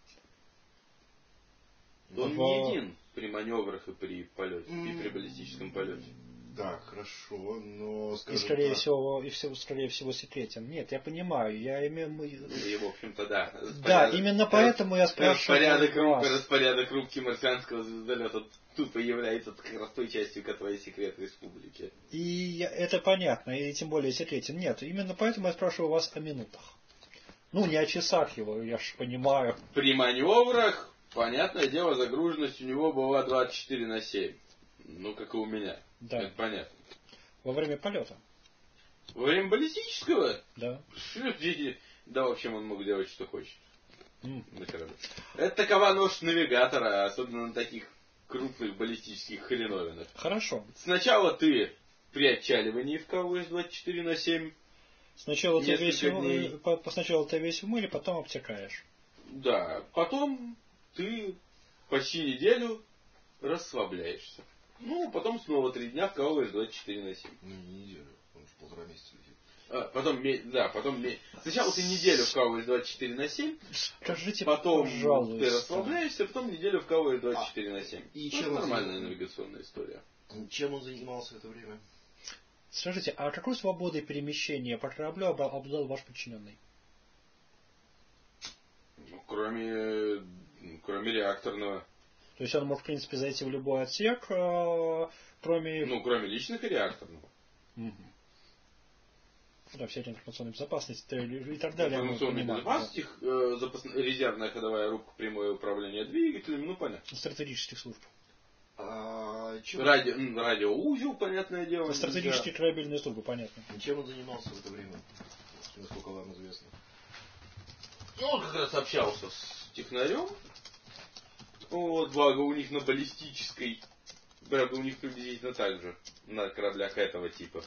Он в... не един при маневрах и при полете, mm. и при баллистическом полете. Так, хорошо, но скажем и скорее так... всего, и всего, скорее всего секретен. Нет, я понимаю, я имею... И, в общем-то, да. Да, именно поэтому я спрашиваю распорядок, руб, распорядок рубки марсианского звездолета тупо является как раз той частью, которая секрет республики. И я, это понятно, и тем более секретен. Нет, именно поэтому я спрашиваю вас о минутах. Ну, не о часах его, я ж понимаю. При маневрах, понятное дело, загруженность у него была двадцать четыре на семь. Ну, как и у меня. Да. Это понятно. Во время полета? Во время баллистического? Да. Да, в общем, он мог делать, что хочет. Mm. Это такова нож навигатора, особенно на таких крупных баллистических хреновинах. Хорошо. Сначала ты при отчаливании вкалываешь двадцать четыре на семь. Сначала ты, весь в... по, сначала ты весь в мыле, потом обтекаешь. Да. Потом ты почти неделю расслабляешься. Ну, потом снова три дня вкалываешь двадцать четыре на семь. Ну, не неделю, он же полтора месяца летит. А, потом, да, потом... Сначала ты неделю вкалываешь двадцать четыре на семь. Скажите, потом пожалуйста. Ты расслабляешься, потом неделю вкалываешь двадцать четыре на семь. И ну, чем это нормальная он... навигационная история. Чем он занимался в это время? Скажите, а какой свободой перемещения по кораблю обладал ваш подчиненный? Ну, кроме... Кроме реакторного. То есть он мог, в принципе, зайти в любой отсек, э, кроме... Ну, кроме личных и реакторного. Угу. Да, вся эта информационная безопасность и так далее. Информационная безопасность, да. э, запас... резервная ходовая рубка, прямое управление двигателем, ну, понятно. Стратегических служб. А, Ради... Радиоузел, понятное дело. Стратегические да. корабельные службы, понятно. Чем он занимался в это время, насколько вам известно? Ну, он как раз общался с технарем. Вот, благо у них на баллистической, благо у них приблизительно так же, на кораблях этого типа.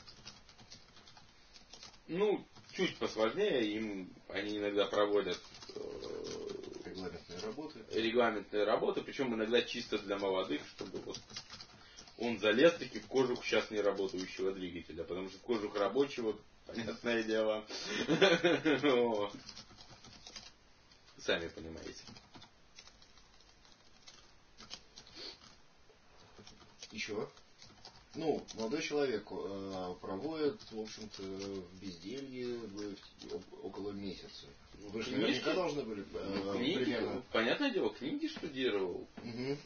Ну, чуть посложнее, им они иногда проводят э, регламентные работы. Регламентные работы, причем иногда чисто для молодых, чтобы вот он залез таки в кожух сейчас не работающего двигателя, потому что в кожух рабочего, понятное дело, сами понимаете. Еще? Ну, молодой человек э, проводит, в общем-то, в безделье около месяца. Вы же наверняка должны были э, книги, примерно... Понятное дело, книги штудировал. Угу.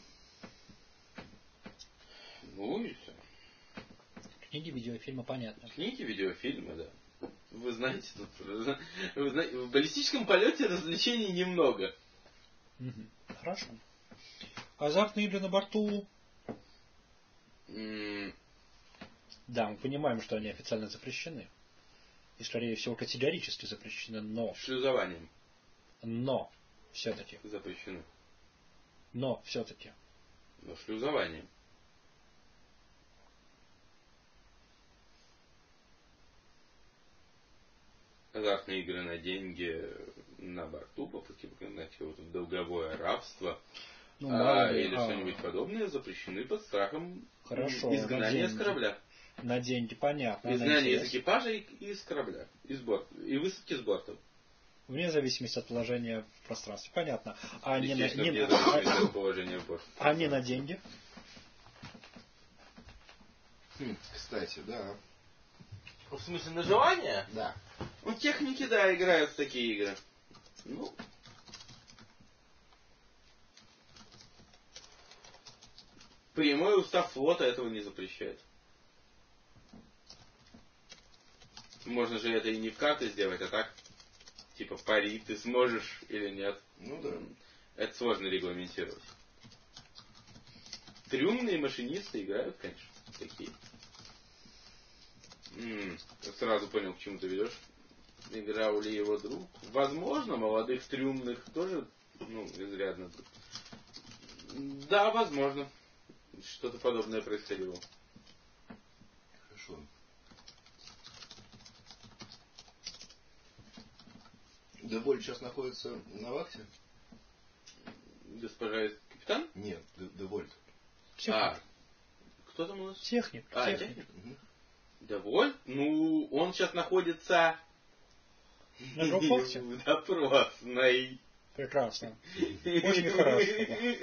Ну и все. Книги, видеофильмы, понятно. Книги, видеофильмы, да. Вы знаете, тут, вы знаете, в баллистическом полете развлечений немного. Угу. Хорошо. Азартные игры на борту... Да, мы понимаем, что они официально запрещены. И, скорее всего, категорически запрещены, но... Шлюзованием. Но, все-таки. Запрещены. Но, все-таки. Но шлюзованием. Азартные игры на деньги на борту, попытки погнать его в долговое рабство. Ну, а, или а... что-нибудь подобное запрещены под страхом Хорошо, изгнания с корабля. На деньги, понятно. Изгнание из экипажа и из корабля. Из борта. И высадки с борта. Вне зависимости от положения в пространстве. Понятно. А не на, не, вне зависимости от положения в борта. А не на деньги? Хм, кстати, да. В смысле, на желание? Да. Ну, техники, да, играют в такие игры. Ну... Прямой устав флота этого не запрещает. Можно же это и не в карты сделать, а так, типа, пари, ты сможешь или нет. Ну да. Это сложно регламентировать. Трюмные машинисты играют, конечно, такие. М-м, сразу понял, к чему ты ведешь. Играл ли его друг? Возможно, молодых трюмных тоже, ну, изрядно. Да, возможно. Что-то подобное происходило. Хорошо. Деболь сейчас находится на вахте? Госпожа Капитан? Нет, Девольт. А, кто там у нас? Техник. А, техник. техник? Угу. Девольт? Ну, он сейчас находится... На жопахте? В допросной. Прекрасно. Очень хорошо.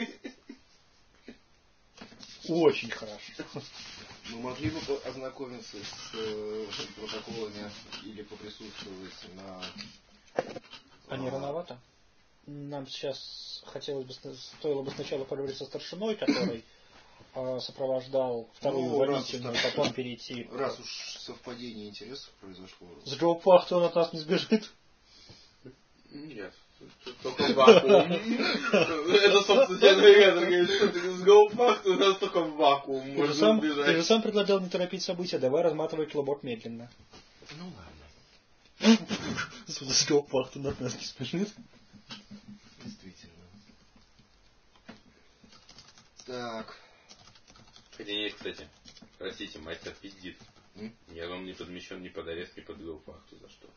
Очень хорошо. Мы могли бы ознакомиться с э, протоколами или поприсутствовать на... А не рановато? Нам сейчас хотелось бы, стоило бы сначала поговорить со старшиной, который э, сопровождал вторую ну, увольнительную, раз потом перейти. Раз уж совпадение интересов произошло. С Джоупахта он от нас не сбежит? Нет. Только вакуум. Это, собственно, навигатор говорит, что с Гоупахта у нас только вакуум. Ты же, сам, ты же сам предлагал не торопить события, давай разматывай клубок медленно. Ну ладно. С Гоупахта он от нас не сбежит. Действительно. Так. Хотя нет, кстати. Простите, мастер пиздит. М? Я вам не подмещен ни под арест, ни под Гоупахту. За что?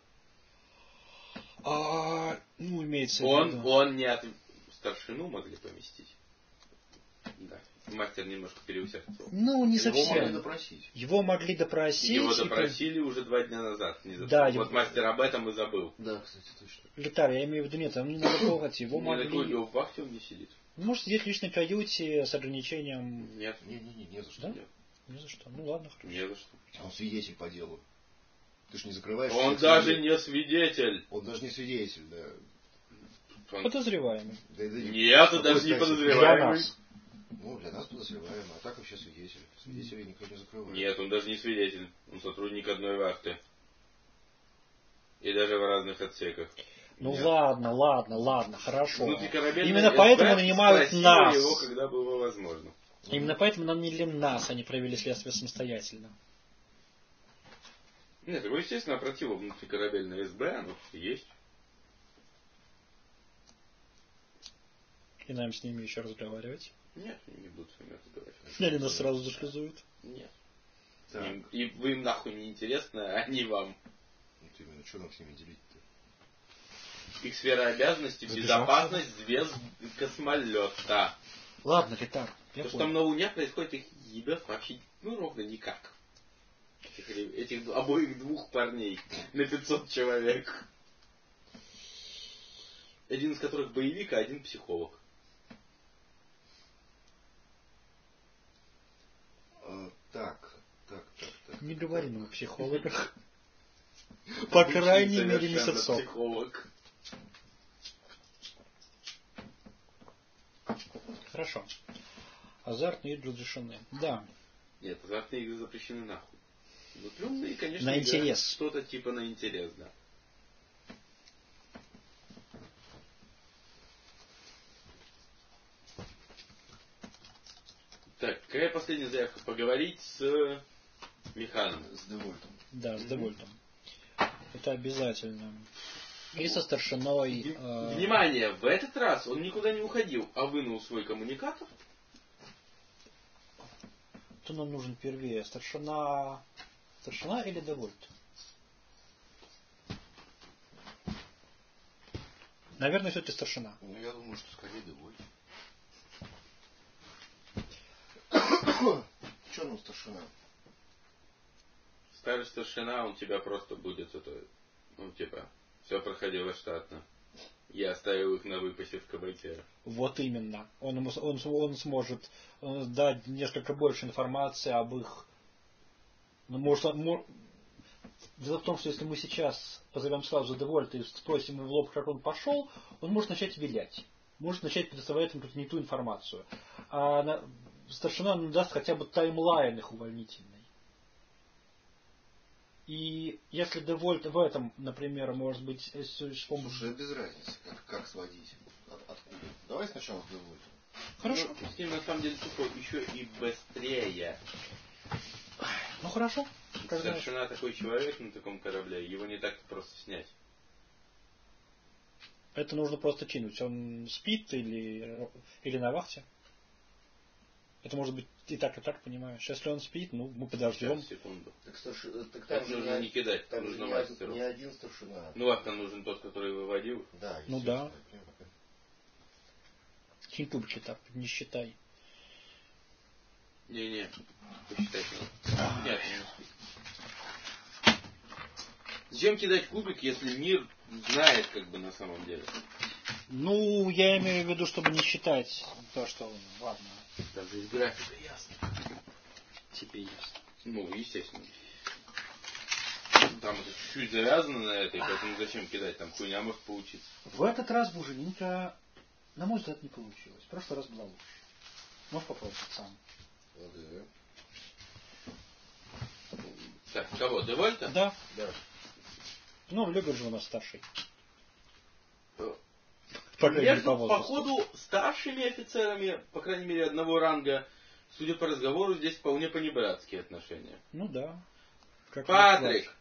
А, ну, имеется он, в виду. Он не от... Старшину могли поместить. Да. Мастер немножко переусердствовал. Ну, не Его совсем. могли допросить. Его могли допросить. Его допросили и... уже два дня назад. Не да, вот его... мастер об этом и забыл. Да, кстати, точно. Летарь, я имею в виду, нет, там не надо трогать. Его не могли... на такой вахте он не сидит. Может сидеть в личной каюте с ограничением... Нет. Не-не-не, не за что. Да? Нет. Не за что. Ну ладно, хорошо. Не за что. Он свидетель по делу. Ты ж не закрываешь... Он даже свидетель. Не свидетель. Он даже не свидетель, да. Он... Подозреваемый. Да, да, Нет, он даже не подозреваемый. Для нас. Ну, для нас подозреваемый, а так вообще свидетель. Свидетелей никто не закрывает. Нет, он даже не свидетель. Он сотрудник одной вахты. И даже в разных отсеках. Ну Нет. ладно, ладно, ладно, хорошо. Именно эс бэ поэтому нанимают нас. Его, когда было возможно. Именно поэтому нам не для нас они провели следствие самостоятельно. Нет, его, естественно, опротило внутрикорабельное эс бэ, оно есть. И нам с ними еще разговаривать. Нет, не будут с вами разговаривать. Или нас сразу зашлизуют. Нет. Так. Им, и вы им нахуй не интересны, а они вам. Вот именно, что нам с ними делить-то? Их сфера обязанностей, безопасность звезд космолета. Ладно, Летар, я То, что понял. там на Луне происходит, их ебет вообще, ну, ровно никак. Этих, этих обоих двух парней на пятьсот человек. Один из которых боевик, а один психолог. А, так, так, так, так. Не говори нам о психологах. По крайней мере, месяцок. Психолог. Хорошо. Азартные игры разрешены. Да. Нет, азартные игры запрещены нахуй. Внутренние, конечно, на интерес. Что-то типа на интерес, да. Так, какая последняя заявка? Поговорить с Миханом. С Девольтом. Да, с Девольтом. Это обязательно. И со старшиной... В... Внимание! В этот раз он никуда не уходил, а вынул свой коммуникатор. Кто нам нужен первее? Старшина... Старшина или Девольт? Наверное, все-таки старшина. Ну, я думаю, что скорее Девольт. Что нам старшина? Старый старшина, он тебя просто будет это... Ну, типа, все проходило штатно. Я оставил их на выпасе в кабаке. Вот именно. Он, ему, он, он сможет дать несколько больше информации об их... Ну, может, он, дело в том, что если мы сейчас позовем сразу Девольта и спросим его в лоб, как он пошел, он может начать вилять. Может начать предоставлять им не ту информацию. А на, старшина нам даст хотя бы таймлайн их увольнительный. И если Девольт в этом, например, может быть, с помощью... Слушай, без разницы, как, как сводить. От, откуда? Давай сначала с Девольтом. Хорошо. Ну, с ним на самом деле тупо еще и быстрее. Ну хорошо. Старшина такой человек на таком корабле, его не так просто снять. Это нужно просто чинуть. Он спит или, или на вахте? Это может быть и так, и так, понимаешь. Если он спит, ну, мы подождем. Сейчас, секунду. Так, старши... так там нужно не, не кидать, там нужно не, мастеру. Не один старшина. Ну, а там нужен тот, который выводил. Да, ну да. Ютубчик так не считай. Не-не, посчитать надо. Нет, не успею. Зачем кидать кубик, если мир знает, как бы, на самом деле? Ну, я имею в виду, чтобы не считать то, что... Ладно. Даже из графика ясно. Тебе ясно. Ну, естественно. Там это чуть-чуть завязано на этой, поэтому зачем кидать? Там хуйня может получиться. В этот раз Буженинка, на мой взгляд, не получилось. В прошлый раз была лучше. Можешь попробовать сам. Ага. Так, кого? Девольта? Да. Да. Ну, Любер же у нас старший. Между, походу, старшими офицерами, по крайней мере, одного ранга, судя по разговору, здесь вполне понебратские отношения. Ну да. Как Патрик!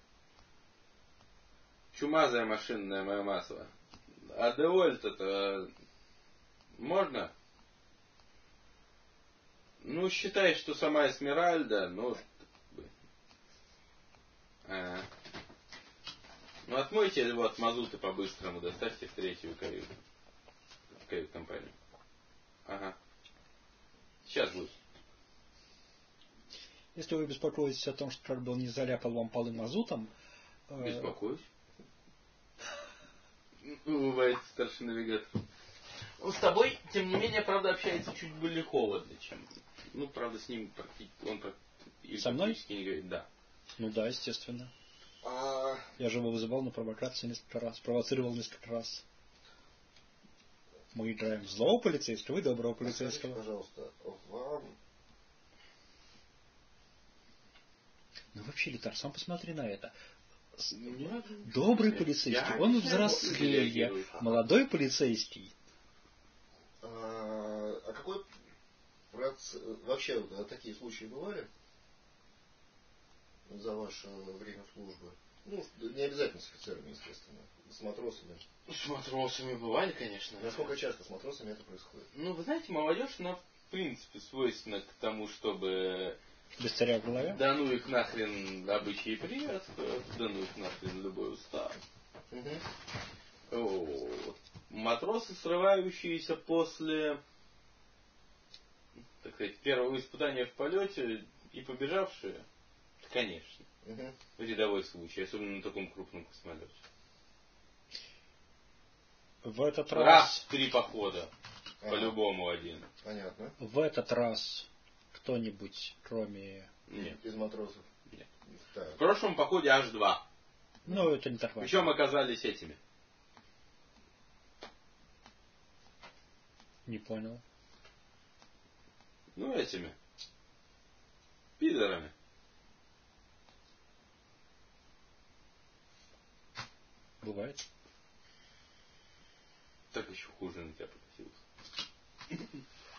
Чумазая машинная моя масло. А Девольта-то можно? Ну, считай, что сама Эсмеральда, ну... А. Ну, отмойте его от мазута по-быстрому, доставьте в третью каюту. В кают-компанию. Ага. Сейчас будет. Если вы беспокоитесь о том, что как бы он не заляпал вам полы мазутом... Беспокоюсь. Улыбается старший навигатор. Он с тобой, тем не менее, правда, общается чуть более холодно, чем... Ну, правда, с ним он со мной? Практически не говорит, да. Ну да, естественно. А... Я же его вызывал на провокацию несколько раз, провоцировал несколько раз. Мы играем в злого полицейского и доброго полицейского. Скажите, пожалуйста, вам... Ну вообще, Литар, сам посмотри на это. Нет, добрый полицейский, он взрослее. Молодой полицейский. А, а какой проц... вообще такие случаи бывали за ваше время службы? Ну, не обязательно с офицерами, естественно, с матросами. С матросами бывали, конечно. Насколько часто с матросами это происходит? Ну, вы знаете, молодежь, она в принципе свойственна к тому, чтобы... Без царя в голове? Да ну их нахрен обычаи и приветствия, да ну их нахрен любой устав. Угу. О, матросы, срывающиеся после, так сказать, первого испытания в полете и побежавшие, конечно. Угу. Рядовой случай, особенно на таком крупном космолете. В этот раз... раз... три похода. Ага. По-любому один. Понятно. В этот раз кто-нибудь, кроме... Нет. Из матросов? Нет. Так. В прошлом походе аж два. Ну, это не так важно. Причем оказались этими. Не понял. Ну, этими. Пидорами. Бывает. Так еще хуже на тебя покосился.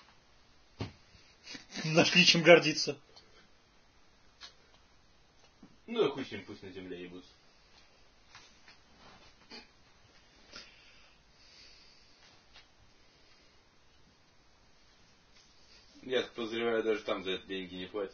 Нашли чем гордиться. Ну, а хуй с ним, пусть на земле ебутся. Я подозреваю, даже там за это деньги не платят.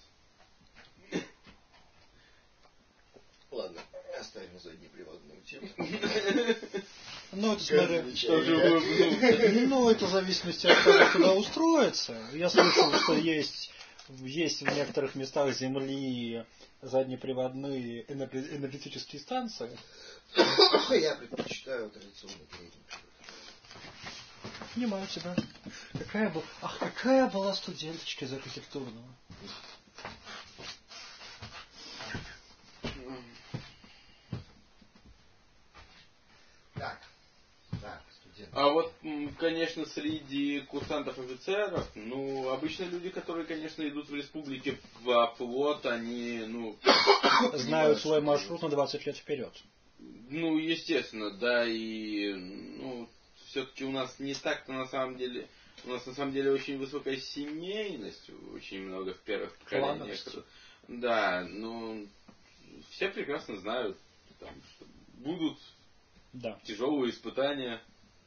Ладно, оставим заднеприводную тему. Ну, это смотря... Ну, это в зависимости от того, куда устроиться. Я слышал, что есть, есть в некоторых местах Земли заднеприводные энергетические станции. Я предпочитаю традиционный передний привод. Понимаю тебя. Какая была... Ах, какая была студенточка из архитектурного. Так. Так, студент. А вот, конечно, среди курсантов-офицеров, ну, обычно люди, которые, конечно, идут в республике в флот, они, ну... Знают свой маршрут на двадцать лет вперед. Ну, естественно, да, и, ну, все-таки у нас не так-то на самом деле... У нас на самом деле очень высокая семейность, очень много в первых поколениях. Да, ну, все прекрасно знают, там, что будут да. тяжелые испытания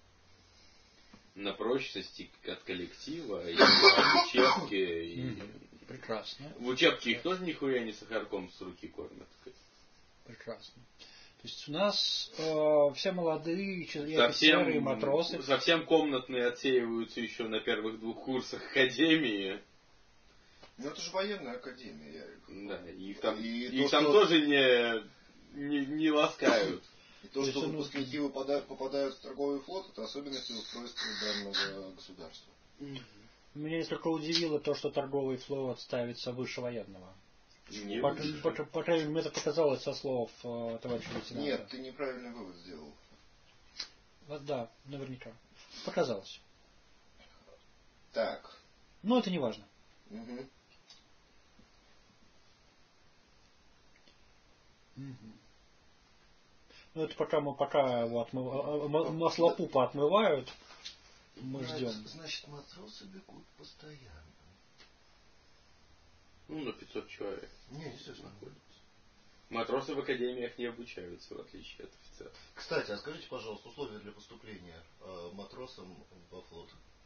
на прочность от коллектива, и в учебке. И... Прекрасно. В учебке их тоже нихуя не сахарком с руки кормят. Прекрасно. То есть у нас э, все молодые и офицеры, и матросы. Совсем комнатные отсеиваются еще на первых двух курсах академии. Ну это же военная академия, Ярик. Да, их там, и их то, там что... тоже не, не, не ласкают. И то, что выпускники выпадают, попадают в торговый флот, это особенности устройства данного государства. Меня несколько удивило то, что торговый флот ставится выше военного. Не по, по, по, по, мне это показалось со слов э, товарища лейтенанта. Нет, ты неправильный вывод сделал. Вот, да, наверняка. Показалось. Так. Но это не важно. Угу. Угу. Ну это пока мы пока его отмыв... маслопупа отмывают, мы ждем. Значит, матросы бегут постоянно. Ну, на пятьсот человек. Не, естественно. Матросы в академиях не обучаются, в отличие от офицеров. Кстати, а скажите, пожалуйста, условия для поступления э, матросам во флот?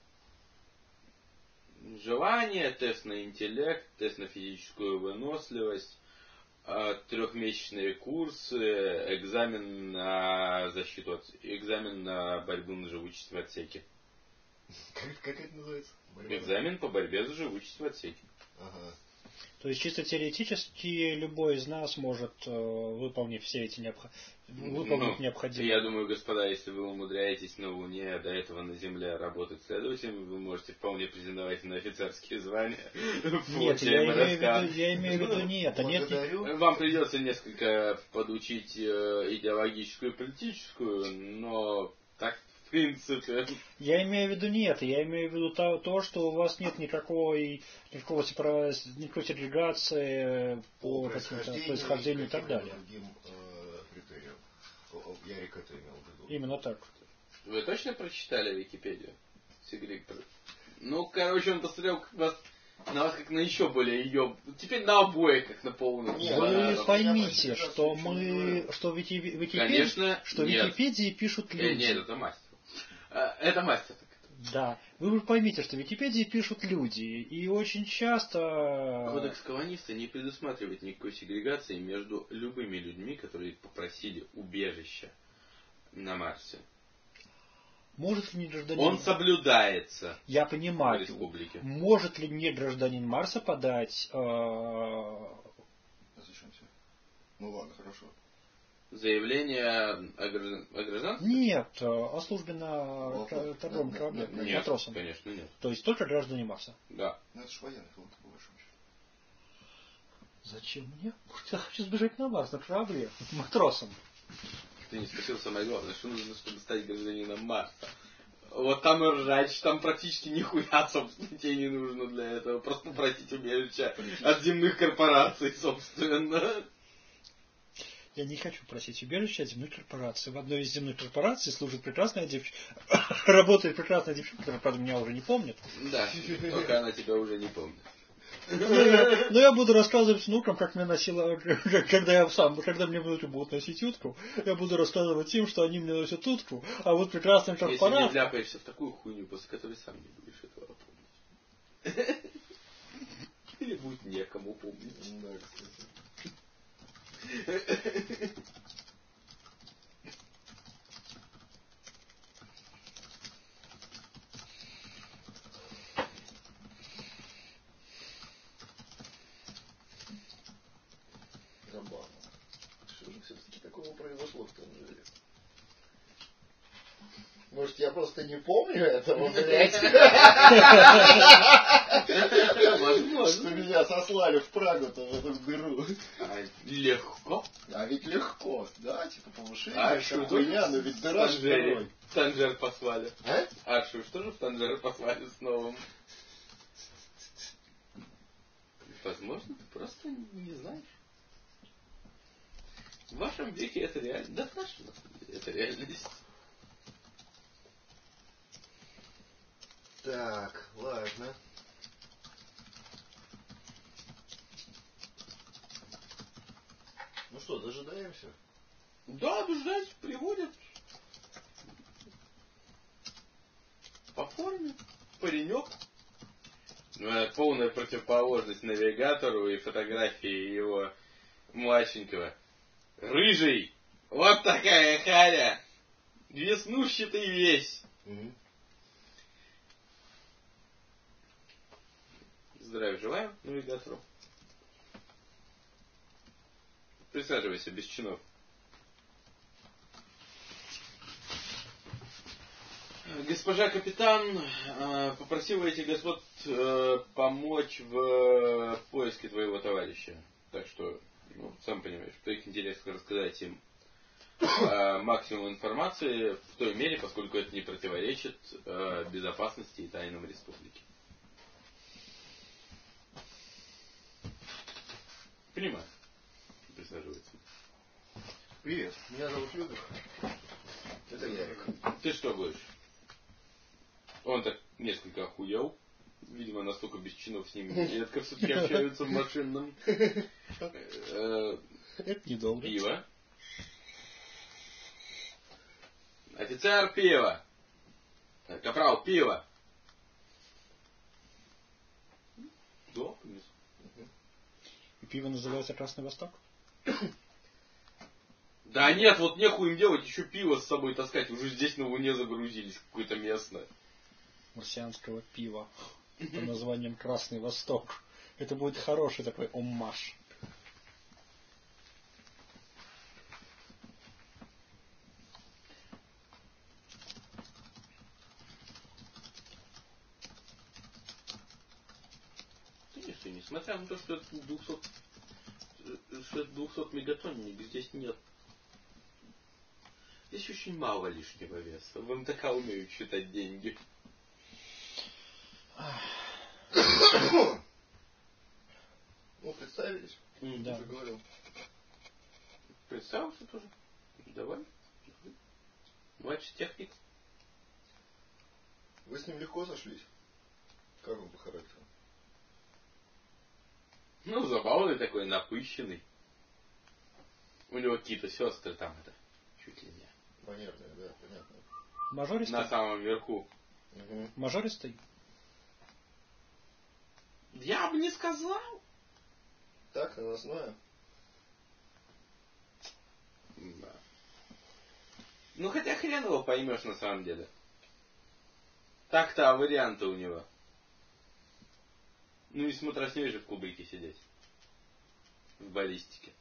Желание, тест на интеллект, тест на физическую выносливость, трехмесячные курсы, экзамен на защиту, от, экзамен на борьбу на живучесть в отсеке. Как, как это называется? Борьба? Экзамен по борьбе за живучесть в отсеке. Ага. То есть чисто теоретически любой из нас может, э, выполнив все эти необх... выполнить ну, необходимые. Я думаю, господа, если вы умудряетесь на Луне, а до этого на Земле работать следователем, вы можете вполне претендовать на офицерские звания. Нет, я имею, виду, я имею в виду не это. Нет, вам придется несколько подучить идеологическую и политическую, но так в принципе. Я имею в виду не это. Я имею в виду то, то что у вас нет никакой никакого никакой сегрегации по происхождению, происхождению и так далее. Другим, э, критериям. Ярик это имел в виду. Именно так. Вы точно прочитали Википедию? Сигрик. Ну, короче, он посмотрел как вас, на вас как на еще более ее. Теперь на обоих как на полную. Нет, вы поймите, что мы, что в Википедии, Конечно, что в Википедии пишут люди. Э, нет, это мастер. Это мастер. Да. Вы поймите, что в Википедии пишут люди. И очень часто... Кодекс колониста не предусматривает никакой сегрегации между любыми людьми, которые попросили убежища на Марсе. Может ли не гражданин... Он соблюдается. Я понимаю. В республике. Может ли не гражданин Марса подать... Э... Зачем все? Ну ладно, хорошо. Заявление о, граждан... о гражданстве? Нет, о службе на торговом корабле. Нет, матросом. Конечно, нет. То есть только граждане Марса. Да. Ну это же военный флот, по большому счету. Зачем мне? Я хочу сбежать на Марс, на корабле. Матросом. Ты не спросил самое главное, что нужно, чтобы стать гражданином Марса. Вот там и ржач, там практически нихуя, собственно, тебе не нужно для этого. Просто попросить убежища от земных корпораций, собственно. Я не хочу просить убежища от земных корпораций. В одной из земных корпораций служит прекрасная девчонка. Работает прекрасная девчонка, которая, правда, меня уже не помнит. Да, только она тебя уже не помнит. Но я буду рассказывать внукам, как меня носила, когда я сам, когда мне внуки будут носить утку, я буду рассказывать им, что они мне носят утку, а вот прекрасный корпорат... Если не вляпаешься в такую хуйню, после которой сам не будешь этого помнить. Или будет некому помнить. Да, кстати. Забавно. Что же все-таки такого произошло в Танжере? Может, я просто не помню этого, блядь? Возможно. Что меня сослали в Прагу-то, в эту дыру. А, легко. А ведь легко, да, типа повышение. А что хуйня, но ведь дыра ж второй. В Танжер послали. А? А что, что же в Танжер послали с новым? Возможно, ты просто не знаешь. В вашем веке это реально. Да в нашем это реальность. Так, ладно. Ну что, дожидаемся? Да, дождать, приводят. По форме. Паренек. Полная противоположность навигатору и фотографии его младшенького. Рыжий. Вот такая харя. Веснущий ты весь. Угу. Здравия желаю навигатору. Присаживайся без чинов. Госпожа капитан попросила этих господ помочь в поиске твоего товарища. Так что, ну, сам понимаешь, в твоих интересах рассказать им максимум информации в той мере, поскольку это не противоречит безопасности и тайнам республики. Понимаю. Присаживается. Привет, меня зовут Людвиг. Это Ярик. Ты что будешь? Он так несколько охуел. Видимо, настолько без чинов с ними редко все-таки общаются в машинном. Это недолго. Пиво. Офицер, пиво. Капрал, пиво. Да, принесу. И пиво называется Красный Восток? Да нет, вот нехуй им делать, еще пиво с собой таскать. Уже здесь на Луне загрузились, какое-то местное. Марсианского пива. Под названием Красный Восток. Это будет хороший такой оммаж. Конечно, несмотря на то, что это двухсот, что это двухсотмегатонник, здесь нет. Здесь очень мало лишнего веса. В эм тэ ка умеют считать деньги. Ну, представились. Mm, да. Уже говорил. Представился тоже. Давай. Младший техник. Вы с ним легко сошлись? Как он по характеру? Ну, забавный такой, напыщенный. У него какие-то сестры там это. Чуть ли не. Манерные, да, понятно. Мажористый? На самом верху. Угу. Мажористый? Я бы не сказал. Так, наносное? Да. Ну, хотя хрен его поймешь на самом деле. Так-то, а варианты у него. Ну, и смотроснее же в кубрике сидеть. В баллистике.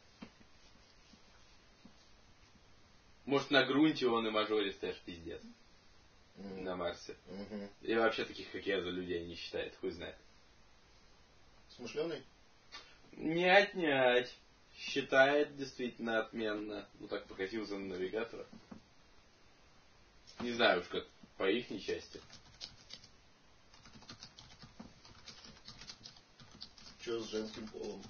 Может, на грунте он и мажористый аж пиздец. Mm. На Марсе. Mm-hmm. И вообще таких, как я, за людей не считает. Хуй знает. Смышленый? Не отнять. Считает действительно отменно. Ну, так покатился на навигатора. Не знаю уж как по их части. Что с женским полом?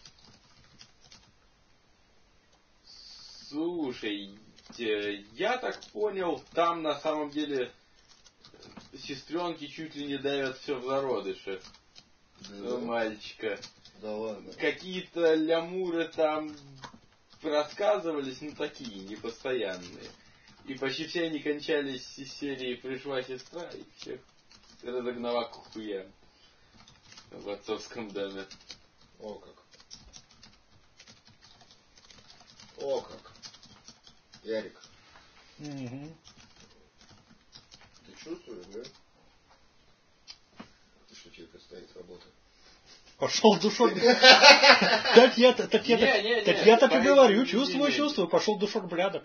Слушай, я так понял, там на самом деле сестренки чуть ли не давят все в зародыше. Да. Мальчика. Да ладно. Какие-то лямуры там рассказывались, ну такие, непостоянные. И почти все они кончались из серии «Пришла сестра» и всех разогнала к хуям в отцовском доме. О как. О как. Ярик. Угу. Ты чувствуешь, да? Ты что, тебе предстоит работа? Пошел душок. Так я так я так я так и говорю, чувствую, чувствую, пошел душок блядок.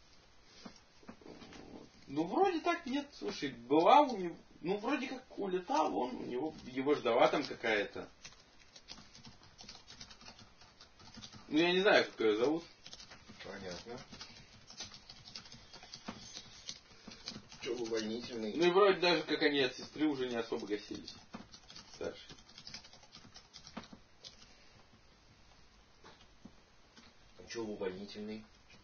Ну вроде так нет, слушай, была у него, ну вроде как улетал он, у него его ждала там какая-то. Ну я не знаю, как ее зовут. Понятно. Че, увольнительный? Ну и вроде даже как они от сестры уже не особо гасились. Старший. А че, увольнительный?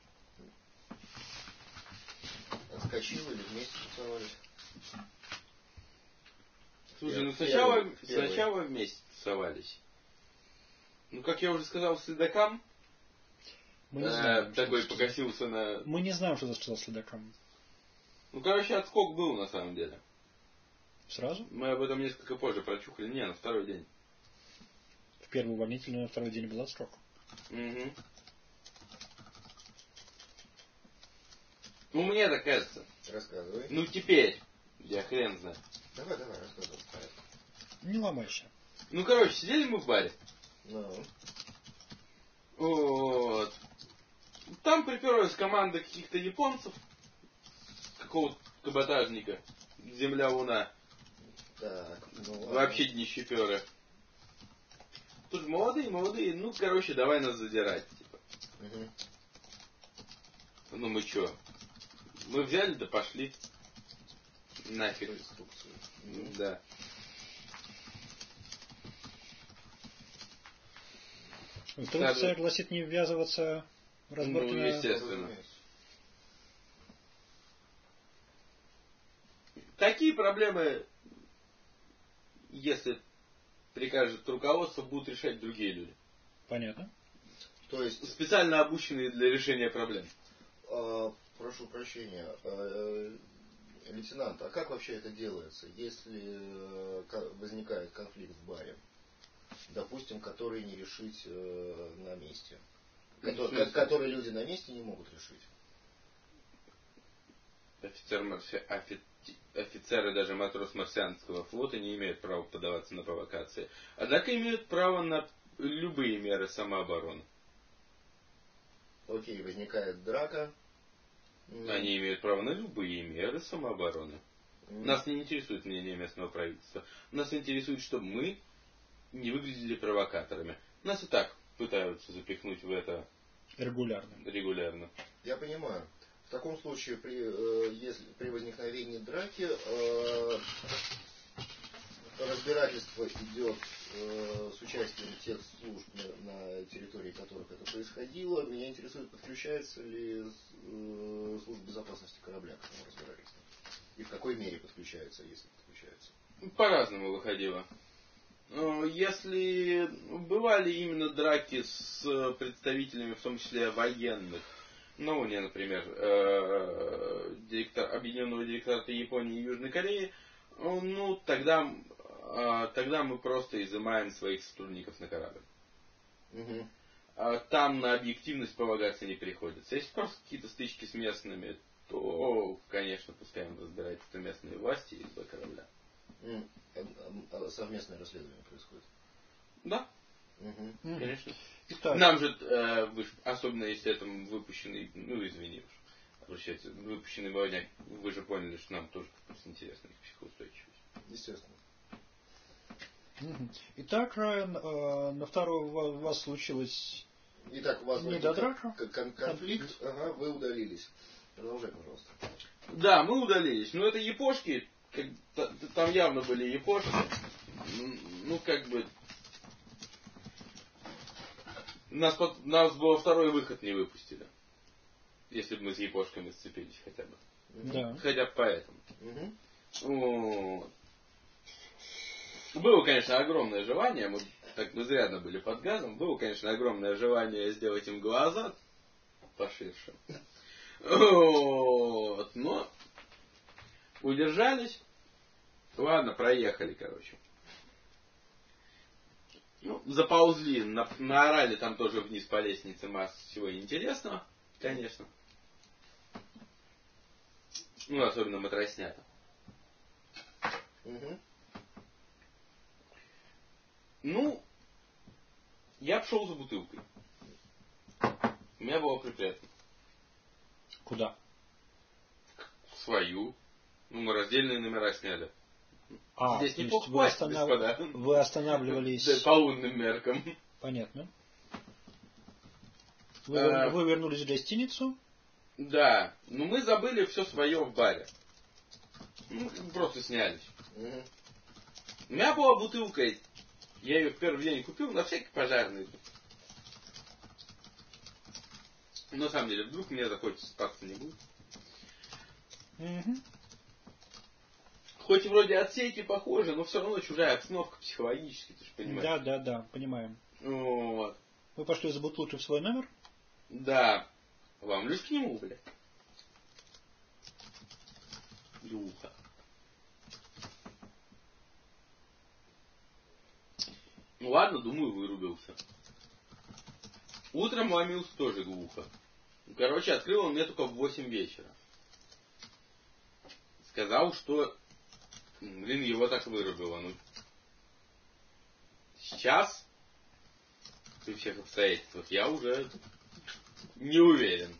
Отскочил или вместе тусовались? Слушай, ну сначала, первый, сначала первый. Вместе тусовались. Ну как я уже сказал, следакам. Мы не знаем, э, такой покосился на... Мы не знаем, что за сказал следакам. Ну, короче, отскок был на самом деле. Сразу? Мы об этом несколько позже прочухали. Не, на второй день. В первый увольнительный, на второй день был отскок. Угу. Ну, мне так кажется. Рассказывай. Ну, теперь. Я хрен знаю. Давай, давай, рассказывай. Не ломайся. Ну, короче, сидели мы в баре. Ну. Вот. Там приперлась команда каких-то японцев. Какого-то каботажника. Земля-луна. Так, ну Вообще днищеперы. Тут молодые, молодые. Ну, короче, давай нас задирать. Типа. Угу. Ну, мы чё? Мы взяли, да пошли. Нафиг. Инструкцию. Да. Инструкция гласит не ввязываться в разборки Ну, на... естественно. Такие проблемы, если прикажет руководство, будут решать другие люди. Понятно. То есть... Специально обученные для решения проблем. А, прошу прощения. А, лейтенант, а как вообще это делается, если возникает конфликт в баре? Допустим, который не решить э, на месте. Который, который люди на месте не могут решить. Офицер марси... офи... Офицеры, даже матрос марсианского флота не имеют права поддаваться на провокации. Однако имеют право на любые меры самообороны. Окей, возникает драка. Они имеют право на любые меры самообороны. Mm. Нас не интересует мнение местного правительства. Нас интересует, чтобы мы не выглядели провокаторами. Нас и так пытаются запихнуть в это регулярно. регулярно. Я понимаю. В таком случае, при, э, если, при возникновении драки э, разбирательство идет э, с участием тех служб, на, на территории которых это происходило. Меня интересует, подключается ли э, служба безопасности корабля к этому разбирательству. И в какой мере подключается, если подключается. По-разному выходило. Если бывали именно драки с представителями, в том числе военных, ну, не, например, директор Объединенного директората Японии и Южной Кореи, ну, тогда, тогда мы просто изымаем своих сотрудников на корабль. Угу. Там на объективность полагаться не приходится. Если просто какие-то стычки с местными, то, конечно, пускай разбираются местные власти из-за корабля. Совместное расследование происходит. Да. Угу. Конечно. Итак. Нам же, э, особенно если это выпущенный, ну извини уж, выпущенный молодняк, вы же поняли, что нам тоже интересна их психоустойчивость. Естественно. Итак, Райан, э, на второй у вас случилось... Итак, у вас не до драка? Кон- конфликт, ага, вы удалились. Продолжай, пожалуйста. Да, мы удалились. Но это япошки, как, там явно были япошки. Ну, как бы... Нас, нас бы во второй выход не выпустили. Если бы мы с япошками сцепились хотя бы. Да. Хотя бы поэтому. Угу. Вот. Было, конечно, огромное желание, мы так изрядно были под газом, было, конечно, огромное желание сделать им глаза поширше. Вот. Но удержались. Ладно, проехали, короче. Ну, заползли, на, наорали там тоже вниз по лестнице масса всего интересного, конечно. Ну, особенно матроснята. Угу. Ну, я пошел за бутылкой. У меня было припрятано. Куда? Свою. Ну, мы раздельные номера сняли. А, здесь то не есть вы, покупать, останов... господа. вы останавливались... Да, по лунным меркам. Понятно. Вы, А... вы вернулись в гостиницу? Да. Но мы забыли все свое в баре. Ну, просто снялись. Угу. У меня была бутылка. Я ее в первый день купил на всякий пожарный. На самом деле, вдруг мне захочется спаться не будет. Угу. Хоть вроде отсеки похожи, но все равно чужая обстановка психологически, ты же понимаешь. Да, да, да, понимаем. Вот. Вы пошли за бутылкой в свой номер? Да. Вам лишь к нему, блядь. Глухо. Ну ладно, думаю, вырубился. Утром ломился тоже глухо. Короче, открыл он мне только в восемь вечера. сказал, что, блин, его так вырубило. Ну, сейчас, при всех обстоятельствах, я уже не уверен.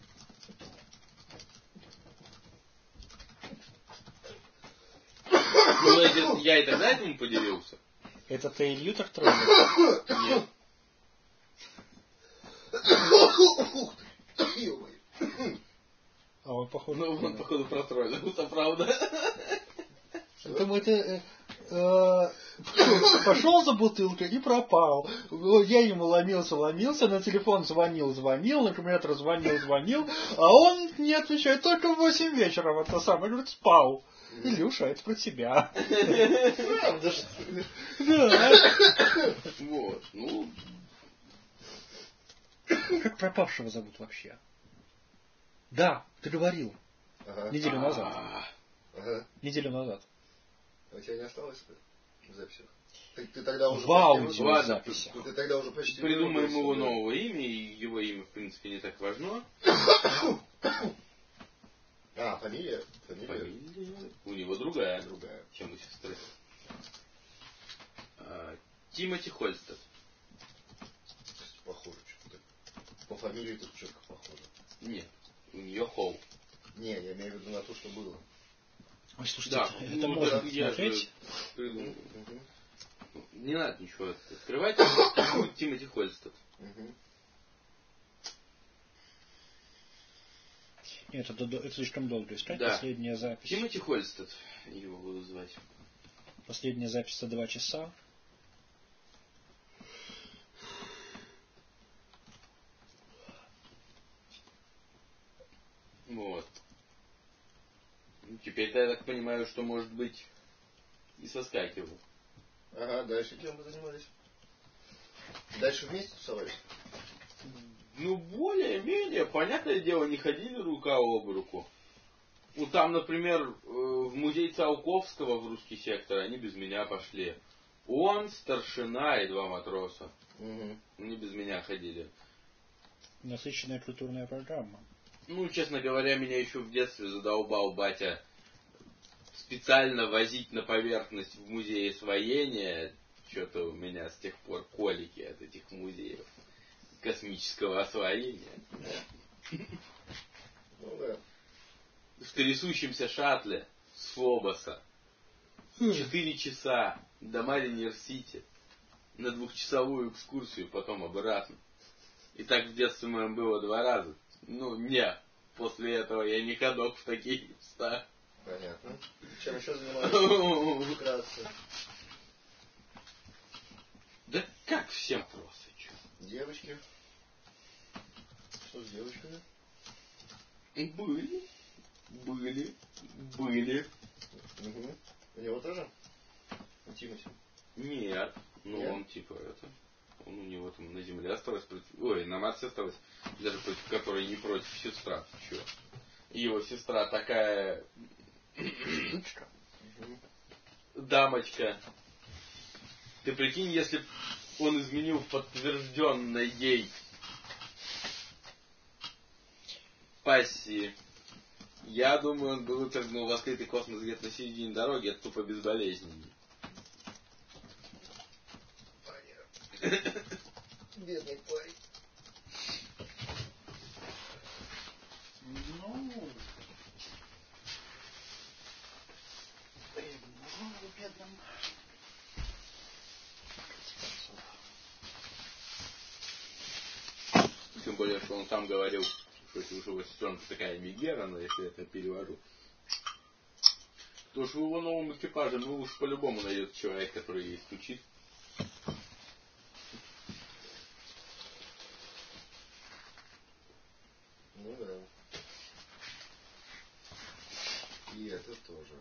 Ну, я, я и тогда этому поделился. Это ты Илью так трогал? Нет. А он, похоже... Ну, он, походу, протроллился, правда. Поэтому это... Э, э, пошел за бутылкой и пропал. Я ему ломился, ломился, на телефон звонил, звонил, на аккумулятор звонил, звонил, а он не отвечает только в восемь вечера. Вот то самое, говорит, спал. Илюша, это про тебя. Правда, что ли? Да. Вот, ну... Как пропавшего зовут вообще? Да, ты говорил. Ага. Неделю назад. Ага. Неделю назад. А у тебя не осталось в записях? Ты, ты тогда уже В аудио Ладно, записи. Ты тогда уже почти... Придумаем вырубился, его да? новое имя, и его имя, в принципе, не так важно. А, фамилия? Фамилия? Фамилия у него другая, Другая. чем у сестры. А, Тимоти Хольстед. Похоже что-то. По фамилии тут четко похоже. Нет, у нее Холл. Не, я имею в виду на то, что было. Ой, слушайте, Да, это, ну, это можно да, я смотреть. же придумал. Угу. Не надо ничего открывать. Будет Тимоти Хольстед. Угу. Нет, это, это слишком долго искать. Да. Последняя запись. Тимоти Хольстед его буду звать. Последняя запись за два часа. Вот. Ну, теперь-то я так понимаю, что, может быть, и соскакивал. Ага, дальше кем вы занимались? Дальше вместе тусовались? Ну, более-менее, понятное дело, не ходили рука об руку. Ну, там, например, в музей Циолковского в русский сектор они без меня пошли. Он, старшина и два матроса. Угу. Они без меня ходили. Насыщенная культурная программа. Ну, честно говоря, меня еще в детстве задолбал батя специально возить на поверхность в музей освоения. Что-то у меня с тех пор колики от этих музеев космического освоения. Ну да. В трясущемся шаттле с Фобоса. Четыре часа до Маринер-Сити. На двухчасовую экскурсию, потом обратно. И так в детстве моем было два раза. Ну, не. После этого я не ходок в такие места. Понятно. Чем еще занимались? Вкратце. Да как все матросы, чё? Девочки. Что с девочками? Были. Были. Были. Угу. У него тоже? У Тимати? Нет. Ну, Нет? он типа это... Он у него там на земле осталось против... Ой, на Марсе осталось. Даже против которой не против сестра. Чё? И его сестра такая... Штучка. Дамочка. Ты прикинь, если б он изменил в подтвержденной ей пассии. Я думаю, он бы выпрыгнул в открытый космос где-то на середине дороги, это тупо безболезненно. Бедный парень. Ну... Бедным. Тем более, что он сам говорил, что если уж его сестренка такая Мегера, но если это перевожу, то что в его новом экипаже, ну уж по-любому найдется человек, который ей стучит. Ну да. И это тоже.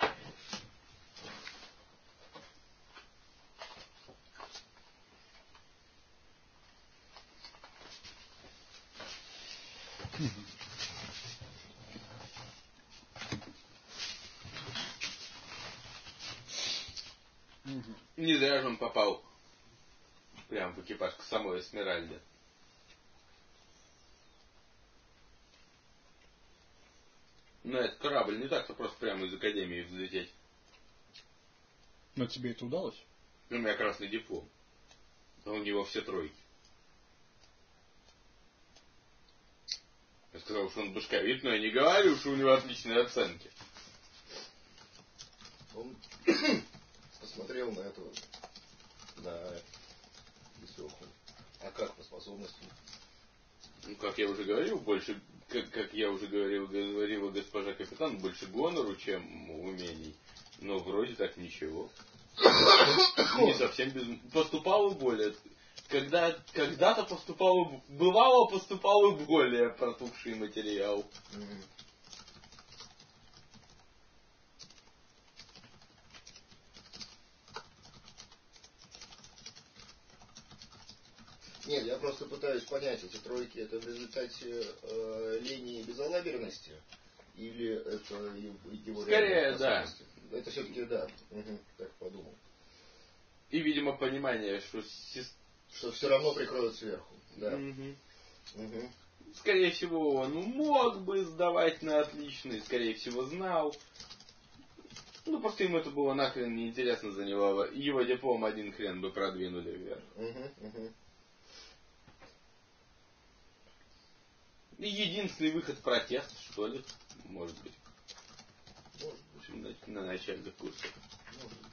Не зря же он попал прям в экипаж к самой Эсмеральде. на этот корабль не так-то просто прямо из академии взлететь. Но тебе это удалось? У меня красный диплом. А у него все тройки. Я сказал, что он башковит, но я не говорю, что у него отличные оценки. Он посмотрел на этого, на Весоху. А как по способностям? Ну, как я уже говорил, больше, как, как я уже говорил, говорила госпожа капитан, больше гонору, чем умений. Но вроде так ничего. Не совсем без... Поступало более... Когда, когда-то поступало... Бывало, поступало более протухший материал. Mm-hmm. Нет, я просто пытаюсь понять, эти тройки, это в результате э, лени и безалаберности? Или это его Скорее, да. Это все-таки да. Угу, так подумал. И, видимо, понимание, что... Что все равно прикроют сверху. Да. Угу. Угу. Скорее всего, он мог бы сдавать на отличный, скорее всего, знал. Ну, просто ему это было нахрен неинтересно за него. Его диплом один хрен бы продвинули вверх. Угу, угу. И единственный выход — протест, что ли, может быть. Может быть. На, на начальных курсах. Может быть.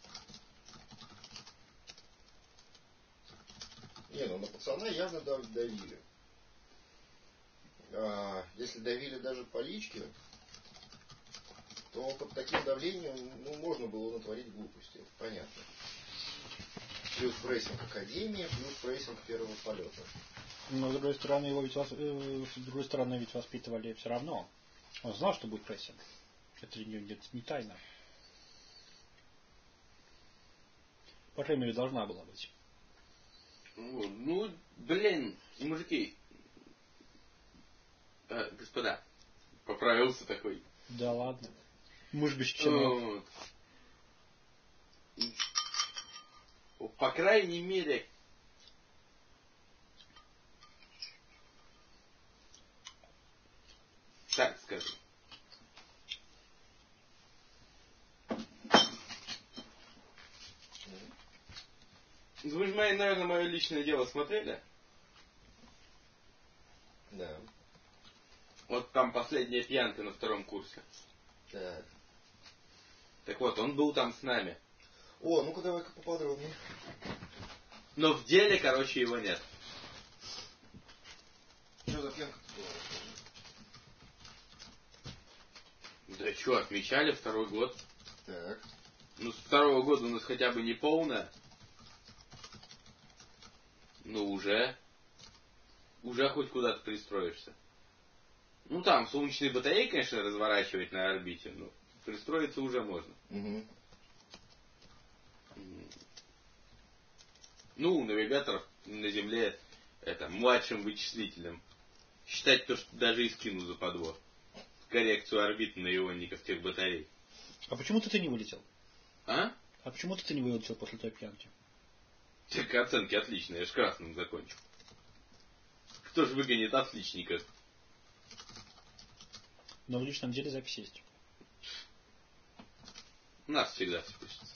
Не, ну на пацана явно давили. А, если давили даже по личке, то под таким давлением ну, можно было натворить глупости. Это понятно. Плюс прессинг академии, плюс прессинг первого полета. Но с другой стороны, его ведь, э, с другой стороны, ведь воспитывали все равно. Он знал, что будет прессинг. Это не, не, не тайна. По крайней мере, должна была быть. Ну, блин, мужики. А, господа, поправился такой. Да ладно. Муж без чинов. По крайней мере, так скажу. Вы же, наверное, мое личное дело смотрели? Да. Вот там последняя пьянка на втором курсе. Так. Так вот, он был там с нами. О, ну-ка давай-ка поподробнее. Но в деле, короче, его нет. Что за пьянка-то была? Да что, отмечали второй год. Так. Ну, с второго года у нас хотя бы не полная. Ну, уже. Уже хоть куда-то пристроишься. Ну, там солнечные батареи, конечно, разворачивать на орбите, но пристроиться уже можно. Угу. Ну, у навигаторов на Земле это младшим вычислителем. Считать то, что даже и скину за подвод. Коррекцию орбиты на ионников тех батарей. А почему-то ты не вылетел? А? А почему-то ты не вылетел после той пьянки? Так оценки отличные, я ж красным закончил. Кто же выгонит отличника? Но в личном деле запись есть. У нас всегда все пишется.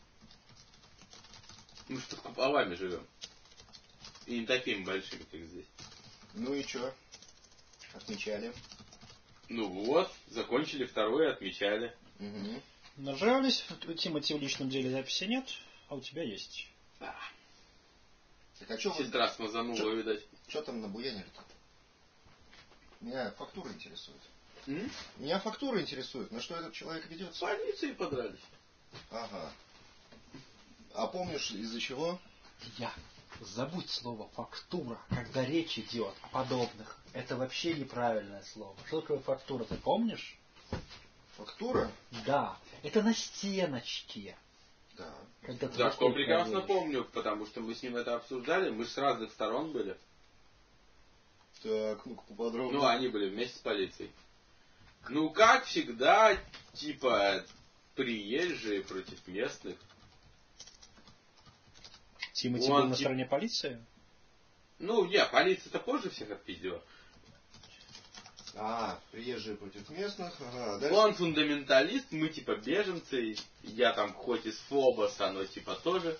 Мы же под куполами живем. И не такими большими, как здесь. Ну и что? Отмечали. Ну вот, закончили второе, отмечали. Угу. Нажрались, у Тимати в личном деле записи нет, а у тебя есть. Да. Так а что вы... Сестра смазанула, видать. Что там на буяне-то? Меня фактура интересует. М? Меня фактура интересует. На что этот человек ведется? С полицией подрались. Ага. А помнишь, из-за чего? Я. Забудь слово фактура, когда речь идет о подобных. Это вообще неправильное слово. Что такое фактура, ты помнишь? Фактура? Да. Это на стеночке. Да. Когда ты Да, что прекрасно проверишь. помню, потому что мы с ним это обсуждали, мы с разных сторон были. Так, ну-ка поподробнее. Ну, они были вместе с полицией. Ну, как всегда, типа, приезжие против местных. Тимати Он был на тип- стороне полиции? Ну, не, полиция-то позже всех отпиздила. А, приезжие против местных. Ага, дальше... Он фундаменталист, мы типа беженцы. Я там хоть из Фобоса, но типа тоже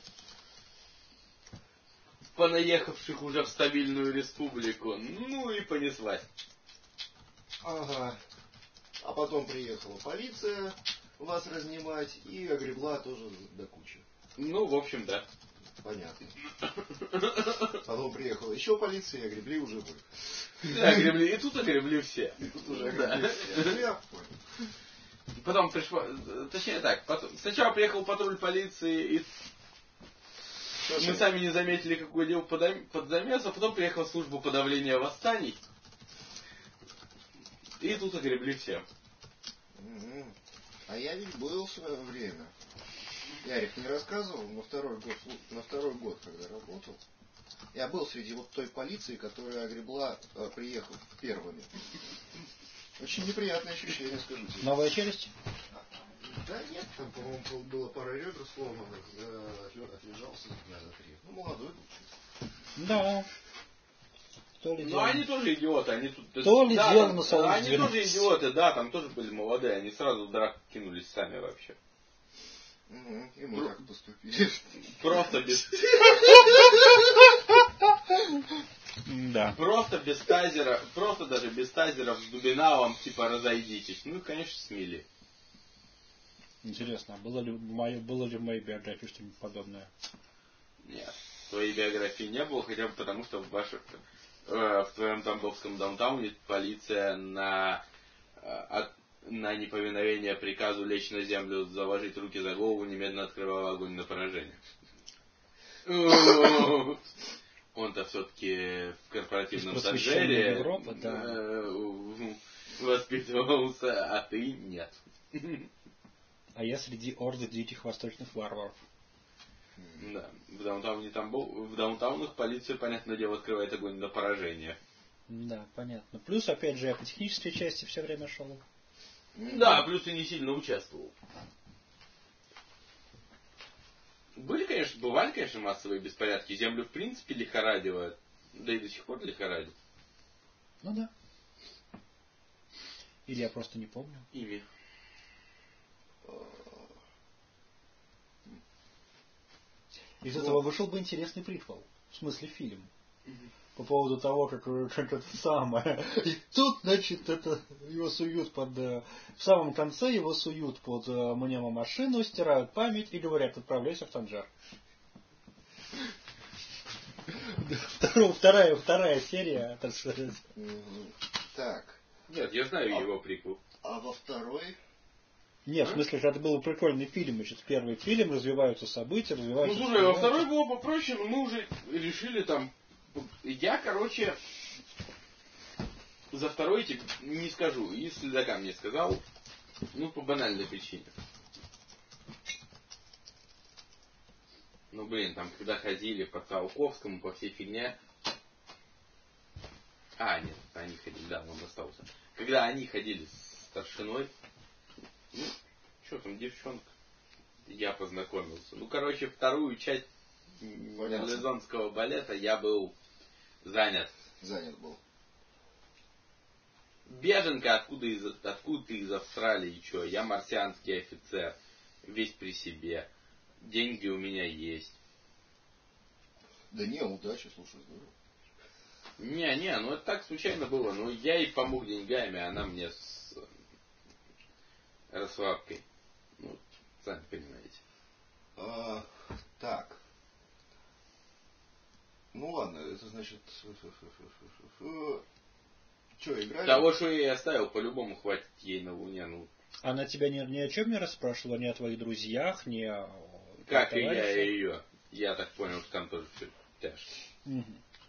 понаехавших уже в стабильную республику. Ну и понеслась. Ага. А потом приехала полиция вас разнимать и огребла тоже до кучи. Ну, в общем, да. Понятно. Потом приехала еще полиция и огребли уже вы. Да, огребли. И тут огребли все. И тут уже огребли все. Я понял. Потом пришло... Точнее так, потом, сначала приехал патруль полиции, и мы сами не заметили, какой дел под замес, а потом приехала служба подавления восстаний. И тут огребли все. Угу. А я ведь был в свое время. Ярик не рассказывал, на второй год, на второй год, когда работал, я был среди вот той полиции, которая огребла, приехав первыми. Очень неприятное ощущение, скажу тебе. Новая челюсть? Да нет, там, по-моему, было пара ребер сломанных, отлежался дня за три. Ну, молодой был. Да. То ли ну, они тоже идиоты. Они тут... То ли да, дело там, на салон Они двенадцать. тоже идиоты, да, там тоже были молодые. Они сразу в драку кинулись сами вообще. Угу, и мы так поступили. Просто без... Да. Просто без тазера, просто даже без тазера с дубиналом, типа, разойдитесь. Ну, и, конечно, смели. Интересно, а было ли, мое, было ли в моей биографии что-нибудь подобное? Нет, в твоей биографии не было, хотя бы потому, что в, ваших, э, в твоем тамбовском даунтауне полиция на, э, от, на неповиновение приказу лечь на землю, заложить руки за голову, немедленно открывала огонь на поражение. Он-то все-таки в корпоративном таджере Европы, да. воспитывался, а ты нет. А я среди орды диких восточных варваров. Да, в даунтауне там был, в даунтаунах полиция, понятное дело, открывает огонь на поражение. Да, понятно. Плюс, опять же, я по технической части все время шел. Да, плюс и не сильно участвовал. Были, конечно, бывали, конечно, массовые беспорядки. Землю, в принципе, лихорадило. Да и до сих пор лихорадит. Ну да. Или я просто не помню. Ими. Из вот. этого вышел бы интересный приквел. В смысле фильм. Угу. По поводу того, как, как это самое. И тут, значит, это его суют под... В самом конце его суют под мнемомашину, стирают память и говорят, отправляйся в Танжер. Вторая, вторая серия, так сказать. Так. Нет, я знаю его приквел. А во второй... Нет, а? В смысле, это был прикольный фильм. Значит, первый фильм, развиваются события, развиваются... Ну, слушай, во второй было попроще, но мы уже решили там... Я, короче, за второй тип не скажу. И следакам не сказал. Ну, по банальной причине. Ну, блин, там, когда ходили по Циолковскому, по всей фигне... А, нет, они ходили, да, он остался. Когда они ходили с старшиной... Ну, что там, девчонка? Я познакомился. Ну, короче, вторую часть мерлезонского балета я был занят. Занят был. Беженка откуда, из, откуда ты из Австралии, что? Я марсианский офицер. Весь при себе. Деньги у меня есть. Да не, удачи, слушай, здорово. Не, не, ну это так случайно было. Ну, я ей помог деньгами, а она мне с расслабкой. Ну, сами понимаете. А, так. Ну ладно, это значит... Что, играли? Того, что я ей оставил, по-любому хватит ей на Луне. Ну. Она тебя ни, ни о чем не расспрашивала, ни о твоих друзьях, ни о... Как и я и ее. Я так понял, что там тоже все тяжко. Угу.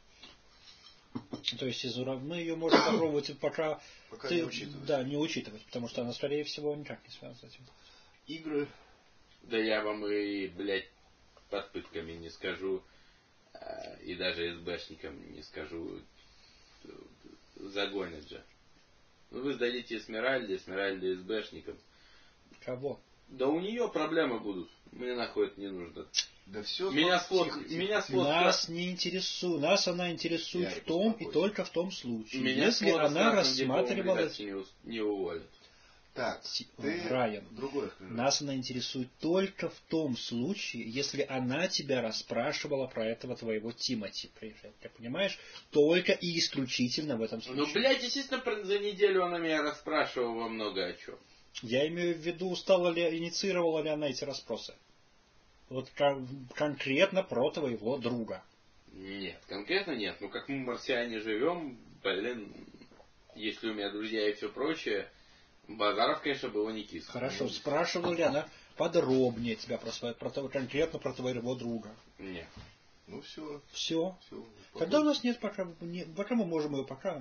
То есть из урав... мы ее можем попробовать пока, пока ты... не учитывать. Да, не учитывать, потому что она, скорее всего, никак не связана с этим. Игры. Да я вам и, блядь, под пытками не скажу, и даже СБшникам не скажу, загонят же. Ну вы сдадите Эсмеральде, Эсмеральде СБшникам. Кого? Да у нее проблемы будут. Мне нахуй это не нужно. Да все, меня свод, тихо, тихо. меня свод, Нас не интересует, нас она интересует Я в том и успокойся. только в том случае, меня если она рассматривала... Не, у- не уволят. Так, ты Райан, другой расскажи. нас она интересует только в том случае, если она тебя расспрашивала про этого твоего Тимати. Ты понимаешь? Только и исключительно в этом случае. Ну, блядь, естественно, за неделю она меня расспрашивала много о чем. Я имею в виду, стала ли, инициировала ли она эти расспросы. Вот кон- конкретно про твоего друга. Нет, конкретно нет. Ну, как мы, марсиане, живем, блин, если у меня друзья и все прочее, базаров, конечно, было не кисло. Хорошо, Ну, спрашивала ли она подробнее тебя про, свое, про того- конкретно про твоего друга? Нет. Ну все. Все. Все. Тогда у нас нет пока, не, пока мы можем ее пока.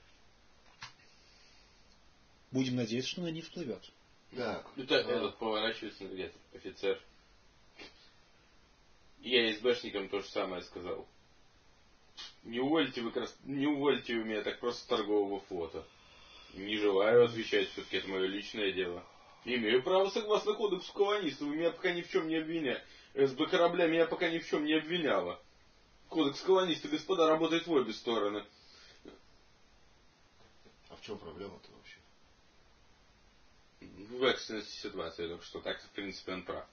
Будем надеяться, что она не всплывет. Так. Это, а, этот поворачивается где-то, офицер. Я СБшникам то же самое сказал. Не увольте вы крас... не увольте вы меня так просто с торгового флота. Не желаю отвечать, все-таки это мое личное дело. Имею право согласно кодексу колонистов, вы меня пока ни в чем не обвиняли. СБ корабля меня пока ни в чем не обвиняла. Кодекс колониста, господа, работает в обе стороны. А в чем проблема-то вообще? В экстренности ситуации, так что так, в принципе, он прав.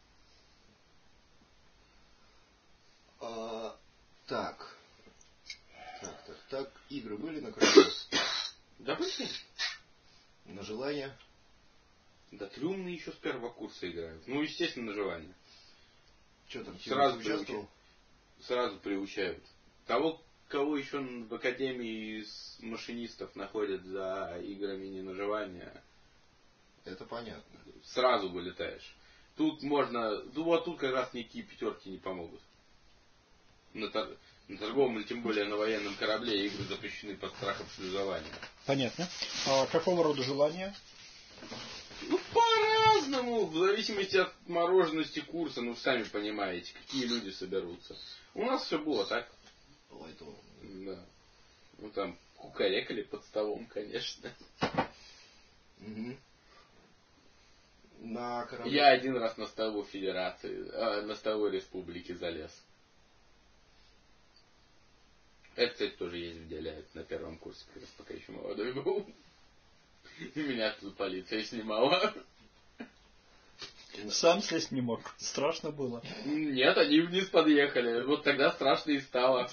А, так. Так, так, так. Игры были на корабле? Да были. На желание? Да трюмные еще с первого курса играют. Ну, естественно, на желание. Что там, Сразу участвовал? Сразу приучают. Того, кого еще в академии из машинистов находят за играми не наживания, Это понятно. сразу вылетаешь. Тут можно, ну вот тут как раз никакие пятерки не помогут. На, тор, на торговом или тем более на военном корабле игры запрещены под страхом шлюзования. Понятно. А какого рода желания? Ну, по-разному, в зависимости от морожености курса, ну, сами понимаете, какие люди соберутся. У нас все было так. Лайтово. Да. Ну, там, кукарекали под столом, конечно. Угу. На корабле. Я один раз на столу Федерации, а, на столу Республики залез. Это, кстати, тоже есть в деле, на первом курсе, как раз пока еще молодой был. И меня тут полиция снимала. Сам слезть не мог. Страшно было. Нет, они вниз подъехали. Вот тогда страшно и стало.